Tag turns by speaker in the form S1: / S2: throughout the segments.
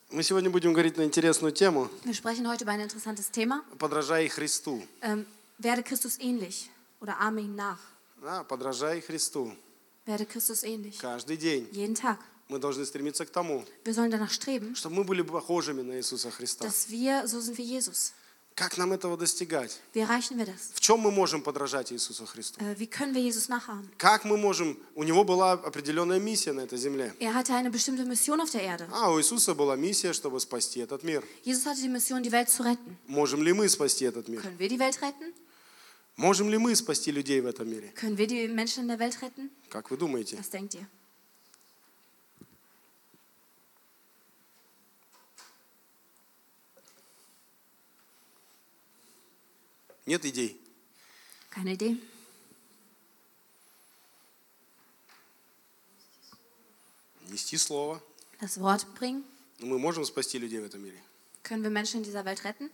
S1: Мы сегодня будем говорить на интересную тему.
S2: Wir sprechen heute über ein interessantes Thema.
S1: Подражай Христу.
S2: Werde Christus ähnlich oder ahme ihm nach.
S1: Да, подражай Христу.
S2: Werde Christus ähnlich.
S1: Каждый день
S2: Jeden Tag.
S1: мы должны стремиться к тому,
S2: Wir sollen danach streben,
S1: чтобы мы были похожими на Иисуса Христа.
S2: dass wir so sind wie Jesus.
S1: Как нам этого достигать?
S2: Wie erreichen wir das?
S1: В чем мы можем подражать Иисусу Христу?
S2: Wie können wir Jesus nachahmen?
S1: Как мы можем? У него была определенная миссия на этой земле.
S2: Hatte eine bestimmte Mission auf der Erde.
S1: У Иисуса была миссия, чтобы спасти этот мир.
S2: Jesus hatte die Mission, die Welt zu retten.
S1: Можем ли мы спасти этот мир?
S2: Können wir die Welt retten?
S1: Можем ли мы спасти людей в этом мире?
S2: Können wir die Menschen in der Welt retten?
S1: Как вы думаете?
S2: Was denkt ihr?
S1: Нет идей?
S2: Keine Idee.
S1: Нести слово.
S2: Das Wort bringen.
S1: Мы можем спасти людей в этом мире.
S2: Können wir Menschen in dieser Welt retten?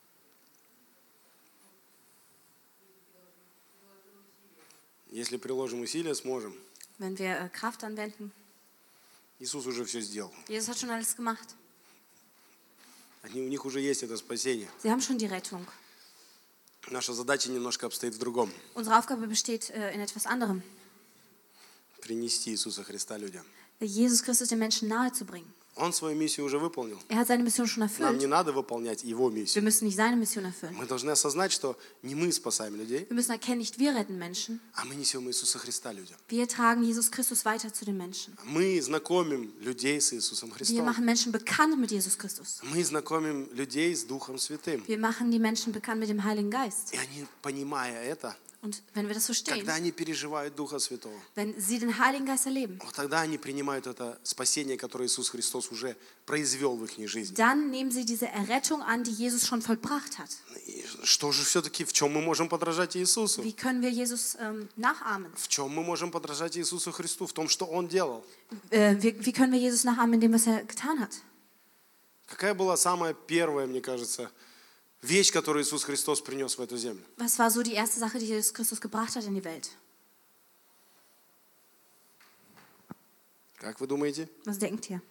S1: Если приложим усилия, сможем.
S2: Wenn wir Kraft anwenden.
S1: Иисус уже все сделал.
S2: Jesus hat schon alles gemacht.
S1: У них уже есть это спасение.
S2: Sie haben schon die Rettung.
S1: Наша задача немножко обстоит в другом.
S2: Unsere Aufgabe besteht in etwas anderem.
S1: Принести Иисуса Христа людям.
S2: Jesus Christus den Menschen nahezubringen.
S1: Он свою миссию уже выполнил.
S2: Hat seine Mission schon erfüllt.
S1: Нам не надо выполнять его
S2: Wir
S1: миссию.
S2: müssen nicht seine Mission erfüllen.
S1: Мы должны осознать, что не мы спасаем людей,
S2: Wir müssen erkennen, nicht wir retten Menschen.
S1: а мы несем Иисуса Христа людям.
S2: Wir tragen Jesus Christus weiter zu den Menschen.
S1: Мы знакомим людей с Иисусом
S2: Wir
S1: Христом.
S2: machen Menschen bekannt mit Jesus Christus.
S1: Мы знакомим людей с Духом Святым.
S2: Wir machen die Menschen bekannt mit dem Heiligen Geist.
S1: И они, понимая это,
S2: Und wenn wir das verstehen,
S1: когда они переживают Духа Святого,
S2: wenn sie den Heiligen Geist erleben,
S1: вот тогда они принимают это спасение, которое Иисус Христос уже произвел в их жизни.
S2: dann nehmen sie diese Errettung an, die Jesus schon vollbracht hat.
S1: И что же все-таки, в чем мы можем подражать Иисусу?
S2: Wie können wir Jesus nachahmen?
S1: В чем мы можем подражать Иисусу Христу? В том, что Он делал.
S2: Wie können wir Jesus nachahmen in dem, was er getan hat?
S1: Какая была самая первая, мне кажется, вещь, которую Иисус Христос принес в эту землю?
S2: Was war so die erste Sache, die Jesus Christus gebracht hat in die Welt?
S1: Как вы думаете?
S2: Was denkt ihr?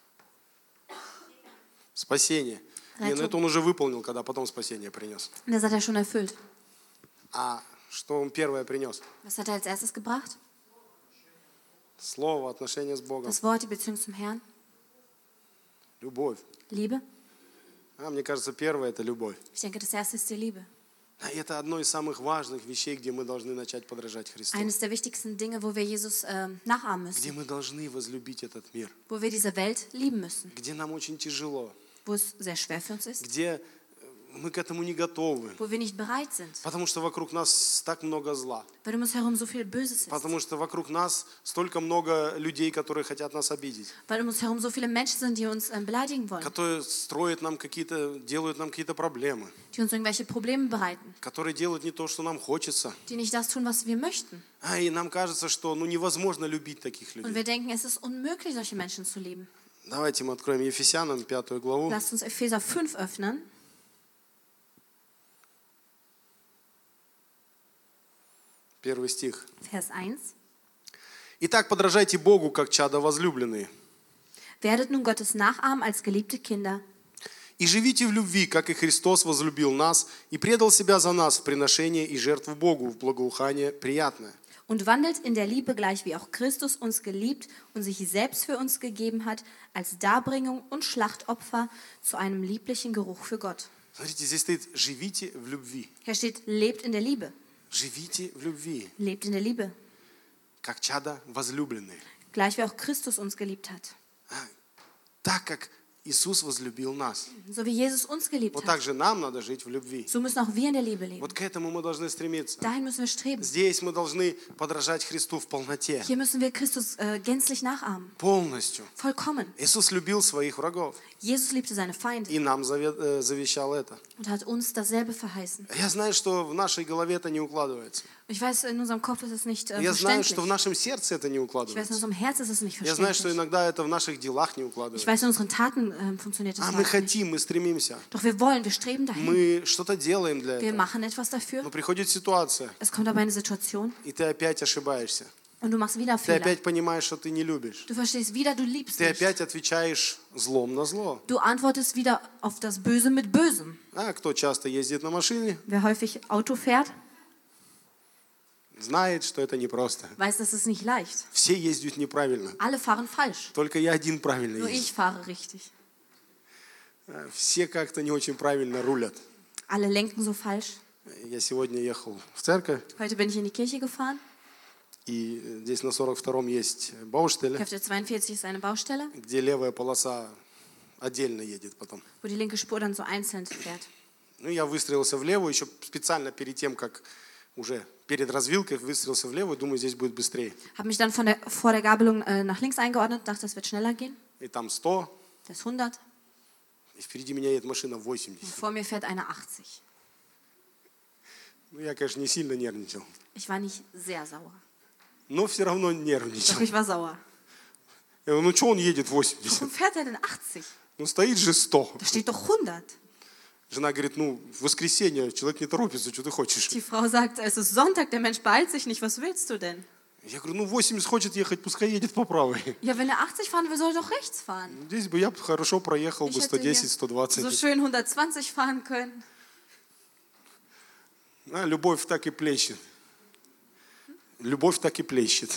S1: Спасение. Не, ну это Он уже выполнил, когда потом спасение принес.
S2: Das hat er schon erfüllt.
S1: А что Он первое принес?
S2: Was hat er als erstes gebracht?
S1: Слово, отношения с Богом,
S2: Das Wort, die Beziehung zum Herrn,
S1: любовь.
S2: Liebe.
S1: Мне кажется, первое – это любовь.
S2: Ich denke, das erste ist die Liebe.
S1: И это одно из самых важных вещей, где мы должны начать подражать Христу.
S2: Eines der wichtigsten Dinge, wo wir Jesus nachahmen
S1: Где
S2: müssen.
S1: мы должны возлюбить этот мир.
S2: Wo wir diese Welt lieben müssen.
S1: Где нам очень тяжело.
S2: Wo es sehr schwer für uns ist.
S1: Где мы к этому не готовы.
S2: Wo wir nicht bereit sind.
S1: Потому что вокруг нас так много зла.
S2: Weil um uns herum so viel Böses ist.
S1: Потому что вокруг нас столько много людей, которые хотят нас обидеть.
S2: Weil um uns herum so viele Menschen sind, die uns beleidigen wollen.
S1: Которые строят нам делают нам какие-то проблемы.
S2: Die uns irgendwelche Probleme bereiten.
S1: Которые делают не то, что нам хочется.
S2: Die nicht das tun, was wir möchten.
S1: И нам кажется, что невозможно любить таких
S2: Und
S1: людей.
S2: wir denken, es ist unmöglich, solche Menschen zu lieben.
S1: Давайте мы откроем Ефесянам 5 главу.
S2: Lasst uns Epheser 5 öffnen.
S1: Первый стих.
S2: Vers 1.
S1: «Итак, подражайте Богу, как чада возлюбленные,
S2: Werdet nun Gottes Nachahmen als geliebte Kinder.
S1: и живите в любви, как и Христос возлюбил нас и предал себя за нас в приношение и жертву Богу в благоухание приятное».
S2: Und wandelt in der Liebe gleich, wie auch Christus uns geliebt und sich selbst für uns gegeben hat, als Darbringung und Schlachtopfer zu einem lieblichen Geruch für Gott.
S1: Смотрите, здесь стоит «живите в любви».
S2: Hier steht, lebt in der Liebe.
S1: Живите в любви,
S2: Lebt in der Liebe.
S1: как чада возлюбленные.
S2: Gleich wie auch Christus uns geliebt hat.
S1: Так, как Иисус возлюбил нас.
S2: So wie Jesus uns geliebt
S1: Вот
S2: hat.
S1: так же нам надо жить в любви.
S2: So müssen auch wir in der Liebe leben.
S1: Вот к этому мы должны стремиться.
S2: Dahin müssen wir streben.
S1: Здесь мы должны подражать Христу в полноте.
S2: Hier müssen wir Christus gänzlich nachahmen.
S1: Полностью.
S2: Vollkommen.
S1: Иисус любил своих врагов.
S2: Jesus liebte seine Feinde
S1: И нам завещал это.
S2: und hat uns dasselbe verheißen.
S1: Я знаю, что в нашей голове это не укладывается.
S2: Ich weiß, in unserem Kopf ist es nicht
S1: Я знаю, что в
S2: verständlich.
S1: нашем сердце это не
S2: Ich weiß, in
S1: укладывается.
S2: unserem Herz ist es nicht
S1: Я знаю, что
S2: verständlich.
S1: иногда это в наших делах не
S2: Ich
S1: укладывается.
S2: weiß, in unseren Taten funktioniert das
S1: А мы
S2: nicht.
S1: хотим, мы стремимся.
S2: Doch wir wollen, wir streben dahin.
S1: Мы что-то делаем для
S2: Wir
S1: этого.
S2: machen etwas dafür.
S1: Но приходит ситуация,
S2: Es kommt aber eine Situation
S1: и ты опять ошибаешься.
S2: Und du machst wieder
S1: Ты
S2: Fehler.
S1: опять понимаешь, что ты не любишь.
S2: Du verstehst wieder, du liebst
S1: Ты
S2: nicht.
S1: опять отвечаешь злом на зло.
S2: Du antwortest wieder auf das Böse mit Bösem.
S1: А кто часто ездит на машине,
S2: Wer häufig Auto fährt,
S1: знает, что это непросто.
S2: weiß, das ist nicht leicht.
S1: Все ездят неправильно.
S2: Alle fahren falsch.
S1: Только я один правильно
S2: Nur
S1: езжу.
S2: ich fahre richtig.
S1: Все как-то не очень правильно рулят.
S2: Alle lenken so falsch.
S1: Я сегодня ехал в церковь,
S2: Heute bin ich in die Kirche gefahren.
S1: и здесь на 42-м есть
S2: Auf
S1: Baustelle,
S2: der 42 ist eine Baustelle,
S1: где левая полоса отдельно едет потом.
S2: wo die linke Spur dann so einzeln fährt.
S1: Ну, я выстроился в левую, еще специально перед тем, как уже перед развилкой выстроился в левую, думаю, здесь будет быстрее.
S2: Habe mich dann vor der Gabelung nach links eingeordnet, dachte, es wird schneller gehen.
S1: И там 100,
S2: Das ist 100.
S1: и впереди меня едет машина
S2: Und
S1: 80.
S2: vor mir fährt eine 80.
S1: Ну, я, конечно, не сильно нервничал,
S2: Ich war nicht sehr sauer.
S1: но все равно
S2: Doch
S1: нервничал.
S2: ich war sauer.
S1: Я говорю, ну что он едет 80?
S2: Warum fährt er denn 80?
S1: Ну, стоит же 100.
S2: Da steht doch 100.
S1: Жена говорит, ну, в воскресенье человек не торопится, что ты хочешь?
S2: Die Frau sagt, es ist Sonntag, der Mensch beeilt sich nicht, was willst du denn?
S1: Я говорю, ну, 80 хочет ехать, пускай едет по правой.
S2: Ja, wenn er 80 fahren will, soll er doch rechts fahren.
S1: Здесь бы я хорошо проехал бы
S2: Ich hätte hier
S1: 110, 120.
S2: so schön 120 fahren können.
S1: А, любовь так и плещет. Любовь так и плещет.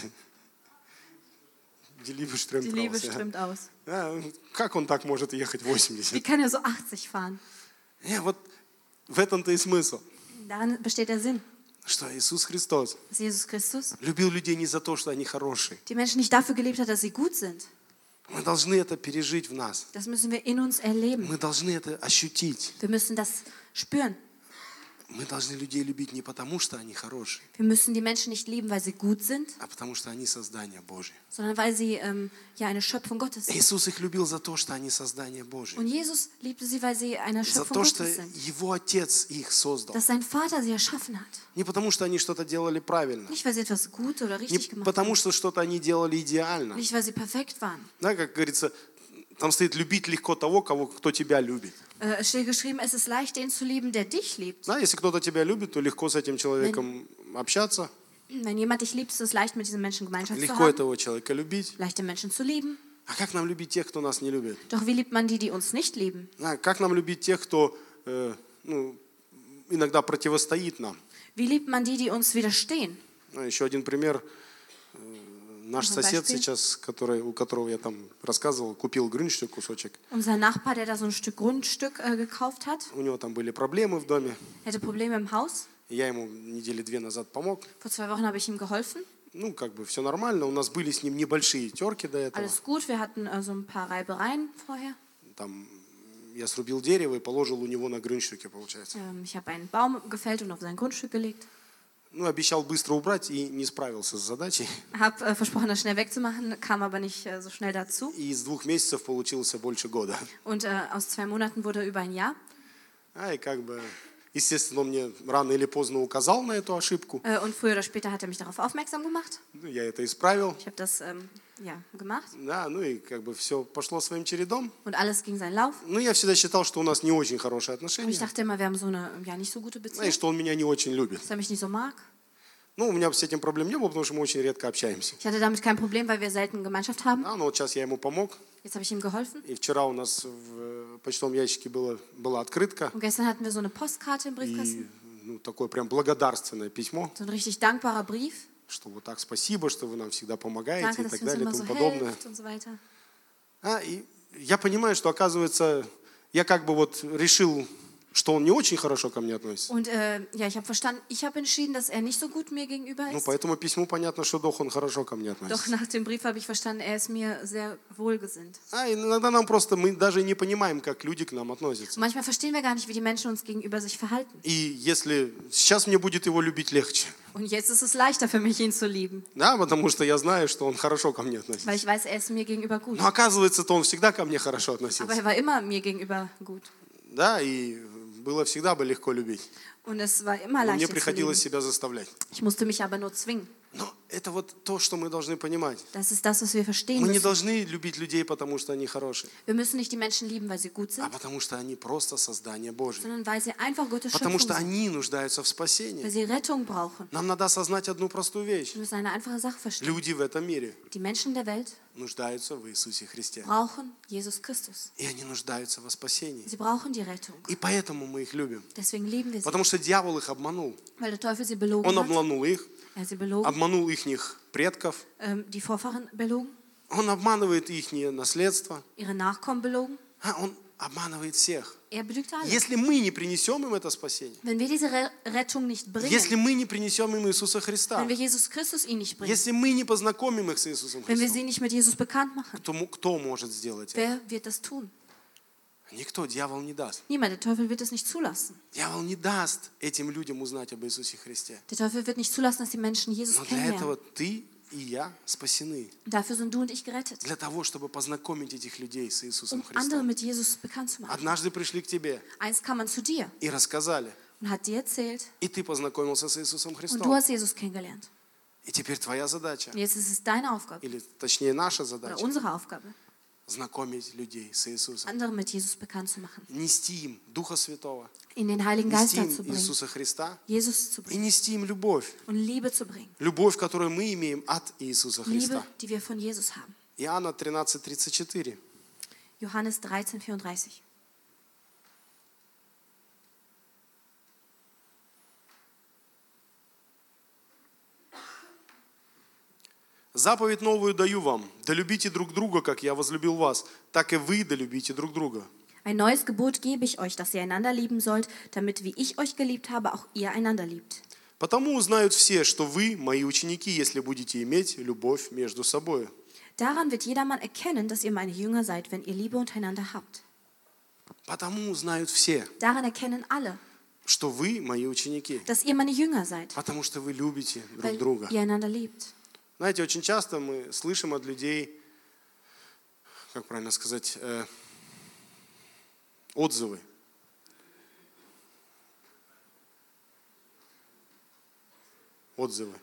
S1: Die Liebe strömt
S2: Die Liebe
S1: raus. Ja.
S2: strömt aus.
S1: Как он так может ехать
S2: Wie
S1: 80?
S2: kann er so 80 fahren?
S1: Вот в этом-то и смысл.
S2: Darin besteht der Sinn,
S1: Что Иисус Христос
S2: dass Jesus Christus
S1: любил людей не за то, что они хорошие.
S2: die Menschen nicht dafür gelebt hat, dass sie gut sind.
S1: Мы должны это пережить в нас.
S2: Das müssen wir in uns erleben.
S1: Мы должны это ощутить.
S2: Wir müssen das spüren.
S1: Мы должны людей любить не потому, что они хорошие,
S2: Wir müssen die Menschen nicht lieben, weil sie gut sind,
S1: а потому что они создание Божие.
S2: sondern weil sie ja eine Schöpfung Gottes sind.
S1: Иисус их любил за то, что они создание Божие.
S2: Und Jesus liebte sie, weil sie eine
S1: За
S2: Schöpfung
S1: то, что
S2: Gottes sind.
S1: Его Отец их создал.
S2: Dass sein Vater sie erschaffen hat.
S1: Не потому, что они что-то делали правильно.
S2: Nicht, weil sie etwas gut oder
S1: Не
S2: richtig gemacht
S1: потому,
S2: haben.
S1: что что-то они делали идеально.
S2: Nicht, weil sie perfekt waren.
S1: Да, как говорится, там стоит любить легко того, кто тебя любит.
S2: Es steht geschrieben, es ist leicht, den zu lieben, der dich liebt.
S1: Да, если кто-то тебя любит, то легко с этим человеком общаться,
S2: Wenn jemand dich liebt, ist es leicht, mit diesem Menschen Gemeinschaft zu
S1: легко
S2: haben.
S1: этого человека любить.
S2: Leicht, den Menschen zu lieben.
S1: А как нам любить тех, кто нас не любит?
S2: Doch wie liebt man die, die uns nicht lieben?
S1: Как нам любить тех, кто иногда противостоит нам?
S2: Wie liebt man die, die uns widerstehen?
S1: Еще один пример. Наш
S2: Ein
S1: сосед
S2: Beispiel.
S1: сейчас, у которого я там рассказывал, купил Grünstück, кусочек.
S2: Unser Nachbar, der da so ein Stück Grundstück gekauft hat,
S1: У него там были проблемы в доме.
S2: hatte Probleme im Haus.
S1: Я ему недели 2 назад помог.
S2: Vor 2 Wochen habe ich ihm geholfen.
S1: Ну, как бы все нормально. У нас были с ним небольшие терки до этого.
S2: Alles gut, wir hatten so ein paar Reibereien vorher.
S1: Там я срубил дерево и положил у него на Grünstücke, получается.
S2: Ich habe einen Baum gefällt und auf sein Grundstück gelegt.
S1: Ну, обещал быстро убрать и не справился с задачей.
S2: Habe versprochen, das schnell wegzumachen, kam aber nicht so schnell dazu.
S1: И из 2 месяцев получился больше года.
S2: Und aus 2 Monaten wurde über ein Jahr.
S1: И как бы, естественно, он мне рано или поздно указал на эту ошибку.
S2: Und früher oder später hat er mich darauf aufmerksam gemacht.
S1: Ну, я это исправил.
S2: Ich habe das gemacht.
S1: Да, ну и как бы все пошло своим чередом.
S2: Und alles ging seinen Lauf.
S1: Ну, я всегда считал, что у нас не очень хорошие
S2: Und ich
S1: отношения.
S2: dachte immer, wir haben so eine nicht so gute
S1: И
S2: Beziehung,
S1: что он меня не очень любит.
S2: dass er mich nicht so mag.
S1: Ну, у меня с этим проблем не было, потому что мы очень редко общаемся.
S2: Ich hatte damit kein Problem, weil wir selten Gemeinschaft haben.
S1: Да, но вот сейчас я ему помог.
S2: Jetzt habe ich ihm geholfen.
S1: И вчера у нас в почтовом ящике была открытка.
S2: Und gestern hatten wir so eine Postkarte im
S1: И
S2: Briefkasten.
S1: такое прям благодарственное письмо,
S2: So ein richtig dankbarer Brief.
S1: что вот так спасибо, что вы нам всегда помогаете
S2: Danke,
S1: и
S2: dass
S1: так
S2: ihr uns
S1: далее и
S2: immer
S1: тому
S2: so
S1: подобное.
S2: helft und so weiter.
S1: И я понимаю, что, оказывается, я как бы вот решил, что он не очень хорошо ко мне относится.
S2: Und ich habe verstanden, ich habe entschieden, dass er nicht so gut mir gegenüber
S1: Ну,
S2: ist.
S1: по этому письму понятно, что он хорошо ко мне
S2: Doch
S1: относится.
S2: nach dem Brief habe ich verstanden, er ist mir sehr wohlgesinnt.
S1: Иногда нам просто, мы даже не понимаем, как люди к нам относятся.
S2: Manchmal verstehen wir gar nicht, wie die Menschen uns gegenüber sich verhalten.
S1: И если сейчас мне будет его любить легче,
S2: Und jetzt ist es leichter für mich, ihn zu lieben,
S1: да, потому что я знаю, что он хорошо ко мне относится.
S2: weil ich weiß, er ist mir gegenüber gut.
S1: Но оказывается-то он всегда ко мне хорошо
S2: Aber
S1: относился.
S2: er war immer mir gegenüber gut.
S1: Да, и было всегда бы легко любить.
S2: Und es war immer
S1: Но мне
S2: leicht, ihn zu
S1: приходилось
S2: lieben.
S1: себя заставлять.
S2: Ich musste mich aber nur zwingen.
S1: Но это вот то, что мы должны понимать.
S2: Das ist das, was wir verstehen
S1: Мы не
S2: müssen.
S1: должны любить людей, потому что они хорошие,
S2: Wir müssen nicht die Menschen lieben, weil sie gut
S1: а
S2: sind,
S1: потому что они просто создание Божье.
S2: sondern weil sie einfach gute
S1: Потому
S2: Schöpfung
S1: что
S2: sind,
S1: они нуждаются в
S2: weil
S1: спасении.
S2: sie Rettung brauchen.
S1: Нам надо осознать одну простую вещь.
S2: Wir müssen eine einfache Sache verstehen.
S1: Люди в этом мире
S2: Die Menschen der Welt
S1: нуждаются в Иисусе Христе.
S2: brauchen Jesus Christus.
S1: И они нуждаются во спасении.
S2: Sie brauchen die Rettung.
S1: И поэтому мы их любим.
S2: Deswegen lieben wir sie,
S1: Потому что дьявол их обманул.
S2: weil der Teufel sie
S1: Он
S2: belogen hat.
S1: обманул их,
S2: Er hat sie belogen,
S1: обманул их предков.
S2: die Vorfahren belogen,
S1: Он обманывает их наследство.
S2: ihre Nachkommen belogen.
S1: Он обманывает всех.
S2: Er belügt alle.
S1: Если мы не принесем им это спасение,
S2: Wenn wir diese Rettung nicht bringen,
S1: если мы не принесем им Иисуса Христа,
S2: wenn wir Jesus Christus ihnen nicht bringen,
S1: если мы не познакомим их с Иисусом
S2: wenn wir
S1: Христом,
S2: sie nicht mit Jesus bekannt machen,
S1: кто может сделать это?
S2: wer wird das tun?
S1: Никто, дьявол не даст.
S2: Niemand, der Teufel wird es nicht zulassen.
S1: Дьявол не даст этим людям узнать об Иисусе Христе.
S2: Der Teufel wird nicht zulassen, dass die Menschen Jesus
S1: Но для этого
S2: kennenlernen.
S1: ты и я спасены.
S2: Dafür sind du und ich gerettet,
S1: Для того, чтобы познакомить этих людей с Иисусом
S2: um andere
S1: Христом.
S2: mit Jesus bekannt zu machen.
S1: Однажды пришли к тебе
S2: Einst kam man zu dir
S1: и рассказали,
S2: und hat dir erzählt
S1: и ты познакомился с Иисусом
S2: und du
S1: Христом.
S2: hast Jesus kennengelernt.
S1: И теперь твоя задача,
S2: Und jetzt ist es deine Aufgabe
S1: или точнее наша
S2: oder
S1: задача,
S2: unsere Aufgabe,
S1: знакомить людей с Иисусом.
S2: andere mit Jesus bekannt zu machen,
S1: Нести им Духа Святого,
S2: in den Heiligen Geist
S1: нести им
S2: dazu bringen,
S1: Иисуса Христа
S2: Jesus zu
S1: и
S2: bringen
S1: нести им любовь.
S2: und Liebe zu bringen.
S1: Любовь, которую мы имеем от Иисуса
S2: Liebe,
S1: Христа.
S2: die wir von Jesus haben.
S1: Иоанна 13:34.
S2: Johannes 13,34.
S1: Заповедь новую даю вам, да любите друг друга, как я возлюбил вас, так и вы да любите друг друга.
S2: Ein neues Gebot gebe ich euch, dass ihr einander lieben sollt, damit, wie ich euch geliebt habe, auch ihr einander liebt.
S1: Потому узнают все, что вы мои ученики, если будете иметь любовь между собой.
S2: Daran wird jedermann erkennen, dass ihr meine Jünger seid, wenn ihr Liebe untereinander habt.
S1: Потому узнают все,
S2: Daran erkennen alle,
S1: что вы мои ученики,
S2: dass ihr meine Jünger seid,
S1: потому что вы любите друг
S2: weil
S1: друга.
S2: ihr einander liebt.
S1: Знаете, очень часто мы слышим от людей, как правильно сказать, отзывы. Отзывы.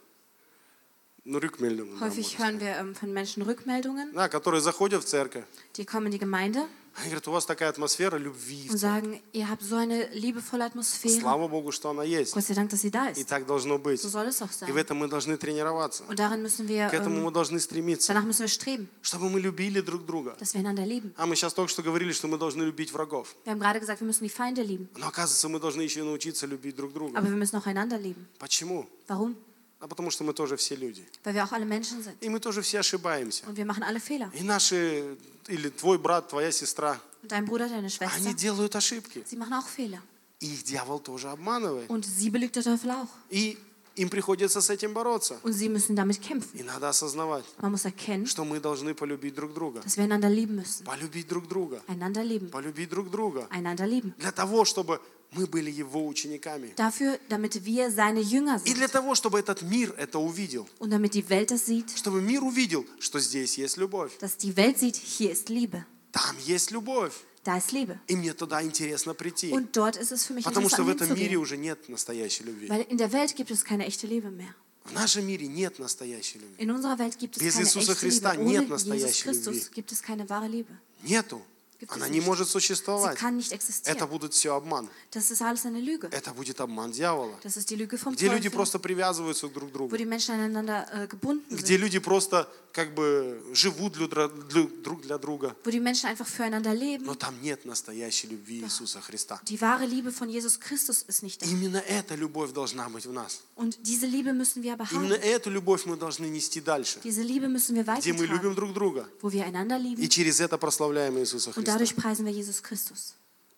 S1: Ну, Rückmeldungen.
S2: Häufig hören wir von Menschen Rückmeldungen,
S1: Да, которые заходят в церковь.
S2: die kommen in die Gemeinde
S1: Они говорят, у вас такая атмосфера любви.
S2: und sagen, ihr habt so eine liebevolle Atmosphäre.
S1: Слава Богу, что она есть.
S2: Gott sei Dank, dass sie da
S1: И
S2: ist.
S1: так должно быть.
S2: So soll es auch
S1: И
S2: sein.
S1: в этом мы должны тренироваться.
S2: Und daran müssen wir,
S1: К этому мы должны стремиться.
S2: danach müssen wir streben,
S1: Чтобы мы любили друг друга.
S2: dass wir einander lieben.
S1: А мы сейчас только что говорили, что мы должны любить врагов.
S2: Wir haben gerade gesagt, wir müssen die Feinde lieben,
S1: Но оказывается, мы должны еще и научиться любить друг друга.
S2: aber wir müssen auch einander lieben.
S1: Почему?
S2: Warum?
S1: А потому что мы тоже все люди.
S2: Weil wir auch alle Menschen sind
S1: И мы тоже все ошибаемся.
S2: und wir machen alle Fehler.
S1: И наши, или твой брат, твоя сестра,
S2: Und dein Bruder, deine Schwester,
S1: они делают ошибки.
S2: sie machen auch Fehler.
S1: И их дьявол тоже обманывает.
S2: Und sie belügt der Teufel auch.
S1: И им приходится с этим бороться.
S2: Und sie müssen damit kämpfen.
S1: И надо осознавать,
S2: Man muss erkennen,
S1: что мы должны полюбить друг друга.
S2: dass wir einander lieben müssen.
S1: Полюбить друг друга.
S2: Einander lieben.
S1: Полюбить друг друга.
S2: Einander lieben.
S1: Для того, чтобы мы были его учениками.
S2: Dafür, damit wir seine Jünger
S1: И для
S2: sind.
S1: того, чтобы этот мир это увидел.
S2: Und damit die Welt das sieht,
S1: Чтобы мир увидел, что здесь есть любовь.
S2: dass die Welt sieht, hier ist Liebe.
S1: Там есть любовь.
S2: Da ist Liebe.
S1: И мне туда интересно прийти.
S2: Und dort ist es für mich
S1: Потому что в
S2: interessant
S1: этом мире
S2: hinzugehen.
S1: уже нет настоящей любви.
S2: Weil in der Welt gibt es keine echte Liebe mehr.
S1: В нашем мире нет настоящей любви.
S2: In unserer Welt gibt es
S1: Без
S2: keine
S1: Иисуса
S2: echte
S1: Христа
S2: Liebe.
S1: нет
S2: Ohne Jesus
S1: настоящей
S2: Christus
S1: любви.
S2: gibt es keine wahre Liebe.
S1: Нету.
S2: Gibt es
S1: Она не
S2: nicht.
S1: может
S2: Sie
S1: существовать.
S2: kann nicht
S1: Это
S2: existieren.
S1: будет все обман.
S2: Das ist alles eine Lüge.
S1: Это будет обман дьявола.
S2: Das ist die Lüge vom
S1: Где люди
S2: Teufel,
S1: просто привязываются друг к другу.
S2: wo die Menschen aneinander gebunden
S1: Где
S2: sind.
S1: люди просто как бы живут друг для друга.
S2: Wo die Menschen einfach füreinander leben.
S1: Но там нет настоящей любви Иисуса Христа.
S2: Die wahre Liebe von Jesus Christus ist nicht da.
S1: Именно эта любовь должна быть в нас.
S2: Und diese Liebe müssen wir aber
S1: Именно
S2: haben.
S1: эту любовь мы должны нести дальше.
S2: Diese Liebe müssen wir
S1: Где мы любим
S2: weitertragen,
S1: друг друга.
S2: wo wir einander
S1: И
S2: lieben.
S1: через это прославляем Иисуса
S2: Und
S1: Христа.
S2: dadurch preisen wir Jesus Christus.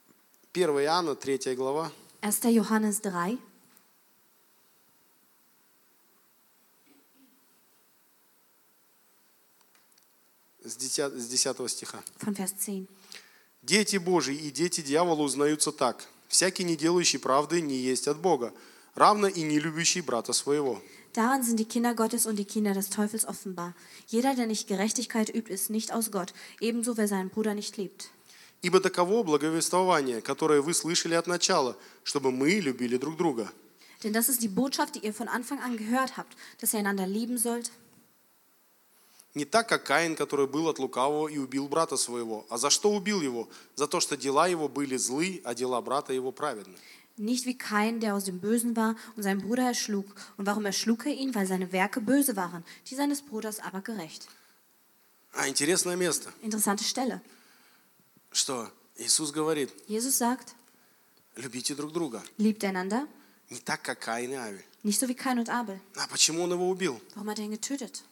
S1: 1 Иоанна, 3 глава.
S2: 1. Johannes 3,
S1: С 10 стиха.
S2: von Vers 10.
S1: «Дети Божьи и дети дьявола узнаются так. Всякий, не делающий правды, не есть от Бога, равно и не любящий брата своего».
S2: Daran sind die Kinder Gottes und die Kinder des Teufels offenbar. Jeder, der nicht Gerechtigkeit übt, ist nicht aus Gott. Ebenso, wer seinen Bruder nicht liebt.
S1: «Ибо таково благовествование, которое вы слышали от начала, чтобы мы любили друг друга.
S2: Denn das ist die Botschaft, die ihr von Anfang an gehört habt, dass ihr einander lieben sollt.
S1: Не так, как Каин, который был от лукавого и убил брата своего. А за что убил его? За то, что дела его были злы, а дела брата его праведны.
S2: Nicht wie Kain, der aus dem Bösen war und seinen Bruder erschlug. Und warum erschlug er ihn? Weil seine Werke böse waren, die seines Bruders aber gerecht.
S1: Интересное место,
S2: Interessante Stelle.
S1: что Иисус говорит,
S2: Jesus sagt,
S1: любите друг друга.
S2: liebt einander,
S1: Не так, как Каин и Авель.
S2: nicht so wie Kain und Abel.
S1: А почему он его убил?
S2: Warum hat er ihn getötet?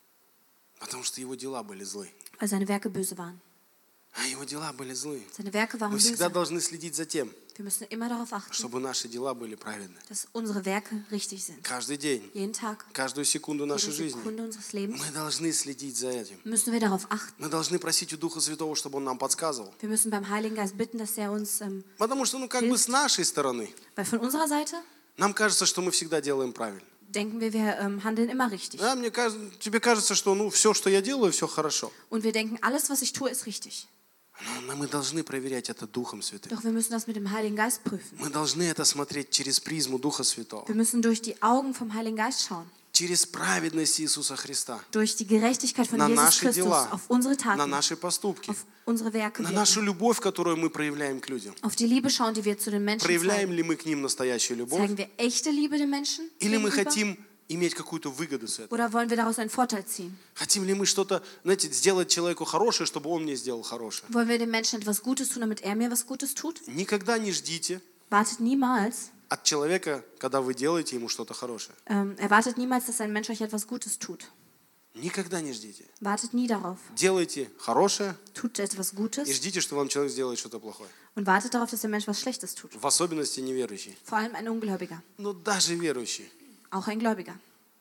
S1: Потому что его дела были злы.
S2: Weil seine Werke böse waren.
S1: А его дела были злы.
S2: Seine Werke waren
S1: Мы всегда
S2: böse.
S1: должны следить за тем,
S2: Wir müssen immer darauf achten,
S1: чтобы наши дела были праведны.
S2: dass unsere Werke richtig sind.
S1: Каждый день,
S2: Jeden Tag,
S1: каждую секунду нашей
S2: jede
S1: жизни
S2: Sekunde unseres Lebens
S1: мы должны следить за этим.
S2: müssen wir darauf achten.
S1: Мы должны просить у Духа Святого, чтобы Он нам подсказывал.
S2: Wir müssen beim Heiligen Geist bitten, dass er uns,
S1: Потому что, как бы с нашей стороны,
S2: weil von unserer Seite
S1: нам кажется, что мы всегда делаем правильно.
S2: denken wir, wir handeln immer richtig.
S1: Да, тебе кажется, что все, что я делаю, все хорошо.
S2: Und wir denken, alles, was ich tue, ist richtig.
S1: Но мы должны проверять это Духом Святым.
S2: Doch wir müssen das mit dem Heiligen Geist prüfen.
S1: Мы должны это смотреть через призму Духа Святого.
S2: Wir müssen durch die Augen vom Heiligen Geist schauen.
S1: Через праведность Иисуса Христа.
S2: Durch die Gerechtigkeit von
S1: На
S2: Jesus
S1: наши
S2: Christus
S1: дела,
S2: auf unsere
S1: на
S2: Taten,
S1: наши поступки,
S2: auf unsere Werke,
S1: на
S2: wirken,
S1: нашу любовь, которую мы проявляем к людям.
S2: auf die Liebe schauen, die wir zu den Menschen
S1: Проявляем
S2: zeigen.
S1: ли мы к ним настоящую любовь?
S2: Zeigen wir echte Liebe den Menschen
S1: Или мы
S2: gegenüber?
S1: хотим иметь какую-то выгоду с этого?
S2: Oder wollen wir daraus einen Vorteil ziehen?
S1: Хотим ли мы что-то, знаете, сделать человеку хорошее, чтобы он мне сделал хорошее?
S2: Wollen wir dem Menschen etwas Gutes tun, damit er mir was Gutes tut?
S1: Никогда не ждите
S2: Wartet niemals,
S1: от человека, когда вы делаете ему что-то хорошее.
S2: erwartet niemals, dass ein Mensch euch etwas Gutes tut.
S1: Никогда не ждите.
S2: Wartet nie darauf.
S1: Делайте хорошее
S2: Tut etwas
S1: и
S2: Gutes
S1: ждите, что вам человек сделает что-то плохое.
S2: und wartet darauf, dass der Mensch was Schlechtes tut.
S1: В особенности неверующий.
S2: Vor allem ein Ungläubiger,
S1: Но даже верующий.
S2: auch ein Gläubiger.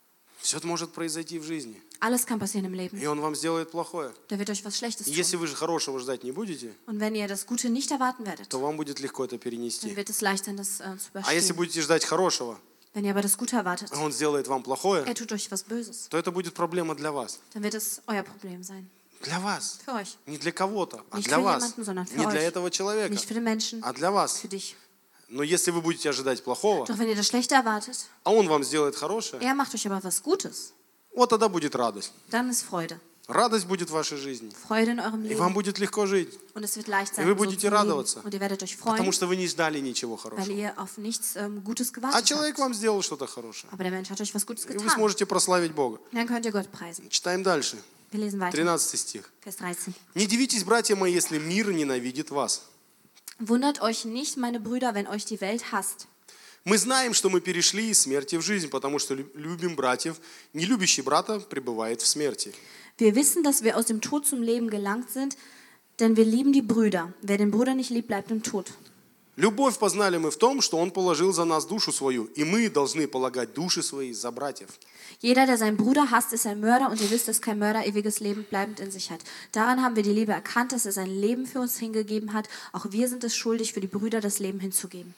S1: Все это может произойти в жизни.
S2: Alles kann passieren im Leben.
S1: И он вам сделает плохое.
S2: Der wird euch was Schlechtes
S1: И если
S2: tun.
S1: вы же хорошего ждать не будете,
S2: Und wenn ihr das Gute nicht erwarten werdet,
S1: то вам будет легко это
S2: dann
S1: перенести.
S2: wird es leicht sein, das zu
S1: А если
S2: überstehen.
S1: будете ждать хорошего,
S2: Wenn ihr aber das Gute erwartet,
S1: а он сделает вам плохое,
S2: er tut euch was Böses,
S1: то это будет проблема для вас.
S2: dann wird es euer Problem sein.
S1: Для вас.
S2: Für euch.
S1: Не для кого-то, а
S2: Nicht
S1: для
S2: für
S1: вас.
S2: jemanden, sondern für
S1: Не для
S2: euch.
S1: этого человека,
S2: Nicht für den Menschen,
S1: а для вас.
S2: für dich.
S1: Но если вы будете ожидать плохого,
S2: Doch wenn ihr das Schlechte erwartet,
S1: а он вам сделает хорошее,
S2: er macht euch aber was Gutes,
S1: вот тогда будет радость.
S2: dann ist Freude.
S1: Радость будет в вашей жизни.
S2: Freude in eurem
S1: И вам
S2: Leben.
S1: будет легко жить,
S2: Und es wird leicht
S1: И
S2: sein,
S1: вы
S2: so
S1: будете
S2: zu leben.
S1: радоваться,
S2: Und ihr werdet euch
S1: потому
S2: freuen,
S1: что вы не ждали ничего
S2: weil
S1: хорошего.
S2: ihr auf nichts Gutes
S1: А
S2: gewartet
S1: человек
S2: habt.
S1: вам сделал что-то хорошее.
S2: Aber der Mensch hat euch was Gutes
S1: И вы
S2: getan.
S1: сможете прославить Бога.
S2: Dann könnt ihr Gott preisen.
S1: Читаем дальше.
S2: Wir lesen weiter.
S1: 13 стих.
S2: Vers 13.
S1: «Не дивитесь, братья мои, если мир ненавидит вас».
S2: Wundert euch nicht, meine Brüder, wenn euch die Welt hasst.
S1: Мы знаем, что мы перешли из смерти в жизнь, потому что любим братьев. Не любящий брата пребывает в смерти.
S2: Wir wissen, dass wir aus dem Tod zum Leben gelangt sind, denn wir lieben die Brüder. Wer den Bruder nicht liebt, bleibt im Tod.
S1: Любовь познали мы в том, что Он положил за нас душу свою, и мы должны полагать души свои за братьев.
S2: Jeder, der seinen Bruder hasst, ist ein Mörder und ihr wisst, dass kein Mörder ewiges Leben bleibend in sich hat. Daran haben wir die Liebe erkannt, dass er sein Leben für uns hingegeben hat. Auch wir sind es schuldig, für die Brüder das Leben hinzugeben.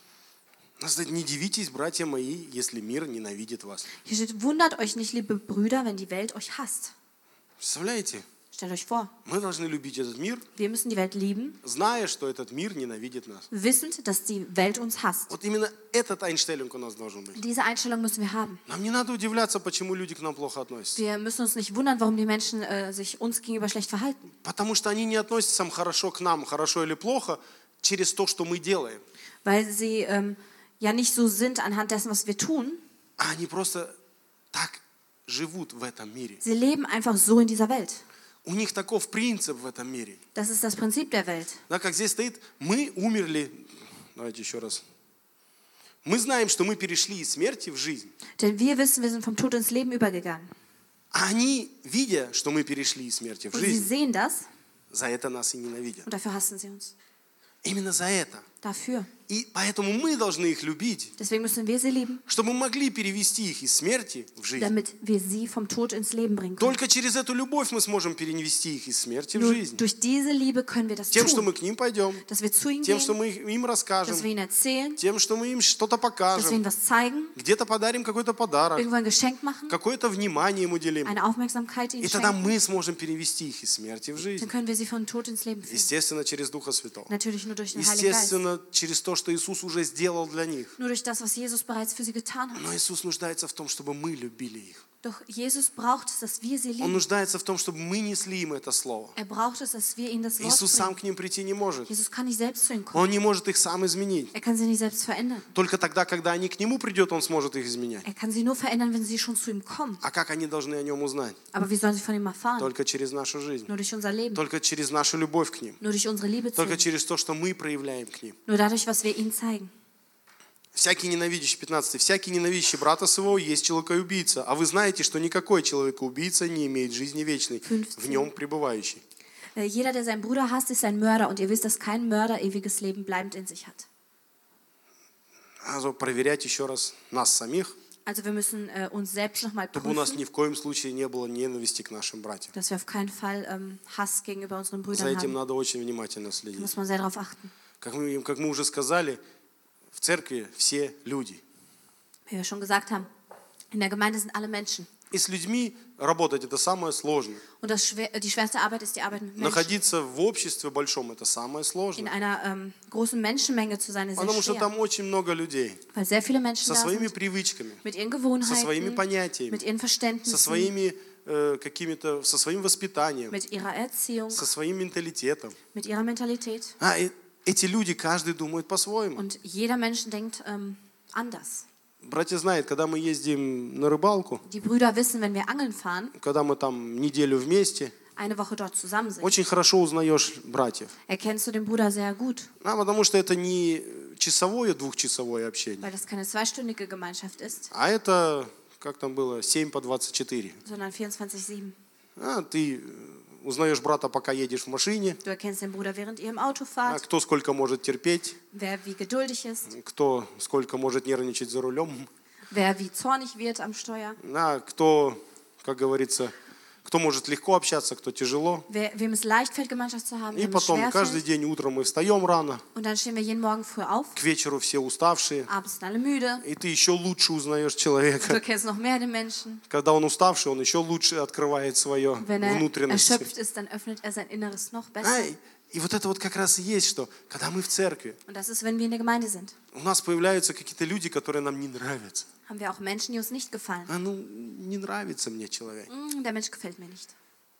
S1: Не дивитесь, братья мои, если мир ненавидит вас.
S2: Hier steht, wundert euch nicht, liebe Brüder, wenn die Welt euch hasst.
S1: Представляете?
S2: Stellt euch vor,
S1: Мы должны любить этот мир,
S2: wir müssen die Welt lieben,
S1: зная, что этот мир ненавидит нас.
S2: wissend, dass die Welt uns hasst.
S1: Вот именно этот Einstellung у нас должен быть.
S2: Diese Einstellung müssen wir haben.
S1: Нам не надо удивляться, почему люди к нам плохо относятся.
S2: Wir müssen uns nicht wundern, warum die Menschen sich uns gegenüber schlecht verhalten.
S1: Потому что они не относятся хорошо к нам, хорошо или плохо, через то, что мы делаем.
S2: Weil sie ja nicht so sind anhand dessen, was wir tun.
S1: А они просто так живут в этом мире.
S2: Sie leben einfach so in dieser Welt.
S1: У них таков принцип в этом мире.
S2: Das ist das Prinzip der Welt.
S1: Да, как здесь стоит, мы умерли. Давайте еще раз. Мы знаем, что мы перешли из смерти в жизнь.
S2: Denn wir wissen, wir sind vom Tod ins Leben übergegangen.
S1: А они, видя, что мы перешли из смерти в
S2: Und sie
S1: жизнь,
S2: sehen das
S1: за это нас и ненавидят.
S2: und dafür hassen sie uns.
S1: Именно за это.
S2: Dafür.
S1: И поэтому мы должны их любить,
S2: Deswegen müssen wir sie lieben,
S1: чтобы мы могли перевести их из смерти в жизнь.
S2: damit wir sie vom Tod ins Leben bringen können.
S1: Только через эту любовь мы сможем перевести их из смерти в
S2: Nur
S1: жизнь.
S2: durch diese Liebe können wir das
S1: Тем, что
S2: tun.
S1: мы к ним пойдем,
S2: Dass wir zu ihnen
S1: тем, что
S2: gehen,
S1: мы им расскажем,
S2: dass wir ihnen erzählen,
S1: тем, что мы им что-то
S2: dass wir
S1: покажем,
S2: ihnen was zeigen,
S1: где-то подарим какой-то подарок,
S2: irgendwo ein Geschenk machen,
S1: какое-то внимание им уделим.
S2: eine Aufmerksamkeit ihnen
S1: И тогда
S2: schenken.
S1: мы сможем перевести их из смерти в
S2: Dann
S1: жизнь.
S2: können wir sie vom Tod ins Leben führen.
S1: Естественно, через Духа Святого.
S2: Natürlich nur durch den Heiligen Geist.
S1: Естественно, именно через то, что Иисус уже сделал для них.
S2: Nur durch das, was Jesus bereits für sie getan hat.
S1: Но Иисус нуждается в том, чтобы мы любили их.
S2: Doch Jesus braucht es, dass wir sie
S1: Он
S2: lieben.
S1: нуждается в том, чтобы мы несли им это слово.
S2: Braucht es, dass wir ihnen das Wort
S1: Иисус сам
S2: bringen.
S1: к ним прийти не может.
S2: Jesus kann nicht selbst zu ihnen kommen.
S1: Он не может их сам изменить.
S2: Kann sie nicht selbst verändern.
S1: Только тогда, когда они к Нему придет, Он сможет их изменять.
S2: Kann sie nur verändern, wenn sie schon zu ihm kommen.
S1: А как они должны о Нем узнать?
S2: Aber wie sollen sie von ihm erfahren?
S1: Только через нашу жизнь.
S2: Nur durch unser Leben.
S1: Только через нашу любовь к Ним.
S2: Nur durch unsere Liebe zu
S1: Только
S2: ihm.
S1: через то, что мы проявляем к Ним.
S2: Nur dadurch, was wir ihnen zeigen.
S1: Всякий ненавидящий, 15, всякий ненавидящий брата своего есть человекоубийца. А вы знаете, что никакой человекоубийца не имеет жизни вечной, в нем пребывающий.
S2: Jeder, der seinen Bruder hasst, ist ein Mörder. Und ihr wisst, dass kein Mörder ewiges Leben bleibend in sich hat.
S1: Also проверять еще раз нас самих,
S2: Also wir müssen uns selbst nochmal
S1: чтобы у нас
S2: prüfen,
S1: ни в коем случае не было ненависти к нашим братьям.
S2: dass wir auf keinen Fall Hass gegenüber unseren
S1: За
S2: Brüdern
S1: этим
S2: haben.
S1: надо очень внимательно
S2: Da
S1: следить.
S2: muss man sehr darauf achten.
S1: Как мы уже сказали, в церкви все люди.
S2: Wie wir schon gesagt haben, in der Gemeinde sind alle Menschen.
S1: И с людьми работать это самое сложное.
S2: Und die schwerste Arbeit ist die Arbeit mit Menschen.
S1: Находиться в обществе большом это самое
S2: In
S1: сложное.
S2: einer großen Menschenmenge zu sein, ist sehr
S1: Потому что
S2: schwer.
S1: там очень много людей
S2: Weil sehr viele Menschen
S1: со
S2: da
S1: своими
S2: sind,
S1: привычками,
S2: mit ihren
S1: со своими
S2: Gewohnheiten,
S1: понятиями,
S2: mit ihren
S1: со
S2: Verständnissen,
S1: своими какими-то, со своим воспитанием,
S2: mit ihrer Erziehung,
S1: со своим менталитетом.
S2: mit ihrer Mentalität.
S1: Эти люди, каждый думает по-своему.
S2: Und jeder Mensch denkt anders.
S1: Братья знают, когда мы ездим на рыбалку,
S2: Die Brüder wissen, wenn wir angeln fahren,
S1: когда мы там неделю вместе,
S2: eine Woche dort zusammen sind,
S1: очень хорошо узнаешь братьев.
S2: erkennst du den Bruder sehr gut,
S1: Потому что это не часовое, двухчасовое общение,
S2: weil das keine zweistündige Gemeinschaft ist,
S1: а это, как там было, 7 по 24.
S2: sondern 24/7.
S1: Ты узнаешь брата, пока едешь в машине,
S2: Du erkennst den Bruder, während ihr im Auto fahrt,
S1: кто сколько может терпеть,
S2: wer wie geduldig ist,
S1: кто сколько может нервничать за рулем,
S2: wer wie zornig wird am Steuer,
S1: кто, как говорится, кто может легко общаться, кто тяжело.
S2: wem es leicht fällt, Gemeinschaft zu haben,
S1: И
S2: wem es
S1: потом
S2: schwer
S1: каждый
S2: fällt.
S1: день утром мы встаем рано,
S2: Und dann stehen wir jeden Morgen früh auf,
S1: к вечеру все уставшие,
S2: abends sind alle müde,
S1: и ты еще лучше узнаешь
S2: du
S1: человека.
S2: kennst noch mehr den Menschen.
S1: Когда он уставший, он еще лучше открывает свое
S2: Wenn er
S1: внутренности.
S2: erschöpft ist, dann öffnet er sein Inneres noch besser.
S1: И вот это вот как раз и есть, что когда мы в церкви,
S2: Und das ist, wenn wir in der Gemeinde sind.
S1: у нас появляются какие-то люди, которые нам не нравятся.
S2: Haben wir auch Menschen, die uns nicht gefallen.
S1: Не нравится мне человек.
S2: Der Mensch gefällt mir nicht.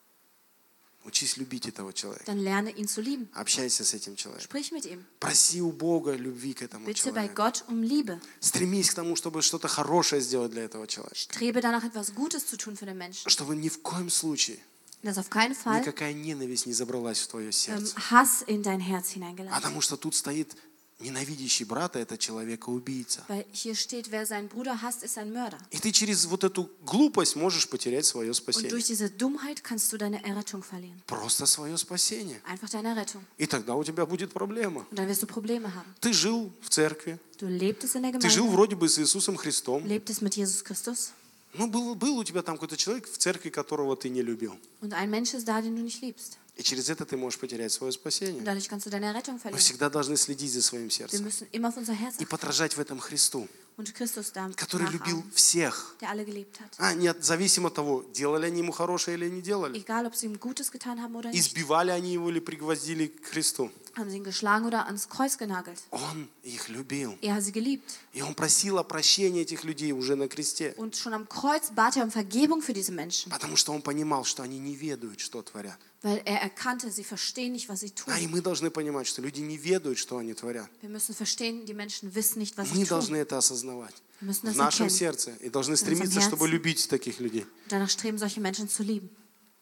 S1: Учись любить этого человека.
S2: Dann lerne ihn zu lieben.
S1: Общайся с этим человеком.
S2: Sprich mit ihm.
S1: Проси у Бога любви к этому
S2: Bitte bei
S1: человеку.
S2: Gott um Liebe.
S1: Стремись к тому, чтобы что-то хорошее сделать для этого человека.
S2: Strebe danach, etwas Gutes zu tun für den Menschen.
S1: Чтобы ни в коем случае
S2: Dass auf keinen Fall
S1: никакая ненависть не забралась в твое сердце.
S2: Hass in dein Herz hineingelangt.
S1: Потому что тут стоит ненавидящий брата, это человека-убийца.
S2: Weil hier steht, wer seinen Bruder hasst, ist ein Mörder.
S1: И ты через вот эту глупость можешь потерять свое
S2: Und
S1: спасение.
S2: durch diese Dummheit kannst du deine Errettung verlieren.
S1: Просто свое спасение.
S2: Einfach deine Errettung.
S1: И тогда у тебя будет проблема.
S2: Und dann wirst du Probleme haben.
S1: Ты жил в церкви,
S2: Du lebtest in der
S1: ты жил
S2: Gemeinde,
S1: вроде бы с Иисусом Христом.
S2: lebtest mit Jesus Christus.
S1: Был у тебя там какой-то человек в церкви, которого ты не любил.
S2: Und ein Mensch ist da, den du nicht liebst.
S1: И через это ты можешь потерять свое
S2: Und
S1: спасение.
S2: dadurch kannst du deine Errettung
S1: Мы
S2: verlieren.
S1: всегда должны следить за своим
S2: Wir
S1: сердцем
S2: müssen immer auf unser Herz
S1: и
S2: achten
S1: подражать в этом Христу,
S2: und Christus da
S1: который любил
S2: nachahmen,
S1: всех.
S2: der alle geliebt hat.
S1: Независимо от того, делали они ему хорошее или не делали.
S2: Egal, ob sie ihm Gutes getan haben oder nicht.
S1: Избивали они его или пригвоздили к Христу.
S2: Haben sie ihn geschlagen oder ans Kreuz genagelt.
S1: Он их любил.
S2: Er hat sie geliebt.
S1: И он просил о прощении этих людей уже на кресте.
S2: Und schon am Kreuz bat er um Vergebung für diese Menschen.
S1: Потому что он понимал, что они не ведают, что творят.
S2: Weil er erkannte, sie verstehen nicht, was sie tun.
S1: И мы должны понимать, что люди не ведают, что они творят.
S2: Wir müssen verstehen, die Menschen wissen nicht, was sie
S1: Мы
S2: tun.
S1: должны это осознавать
S2: Wir müssen
S1: в
S2: das
S1: нашем
S2: erkennen.
S1: сердце. И должны
S2: unserem
S1: стремиться, чтобы
S2: Herzen.
S1: любить таких людей.
S2: Und danach streben, solche Menschen zu lieben.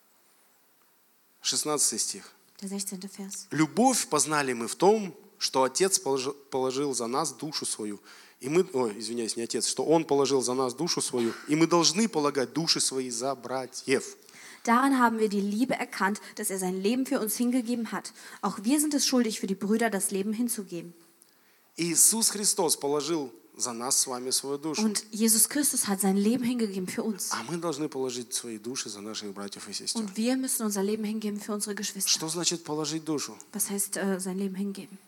S1: 16 стих.
S2: Der 16. Vers.
S1: «Любовь познали мы в том, что Отец положил за нас душу свою». И мы, не Отец, что Он положил за нас душу свою, и мы должны полагать души свои за братьев.
S2: Daran haben wir die Liebe erkannt, dass er sein Leben für uns hingegeben hat. Auch wir sind es schuldig, für die Brüder das Leben hinzugeben.
S1: Иисус Христос положил за нас с вами свою душу.
S2: Und Jesus Christus hat sein Leben hingegeben für uns.
S1: А мы должны положить свои души за наших братьев и сестер.
S2: Und wir müssen unser Leben hingeben für unsere Geschwister.
S1: Что значит положить душу?
S2: Was heißt sein Leben hingeben?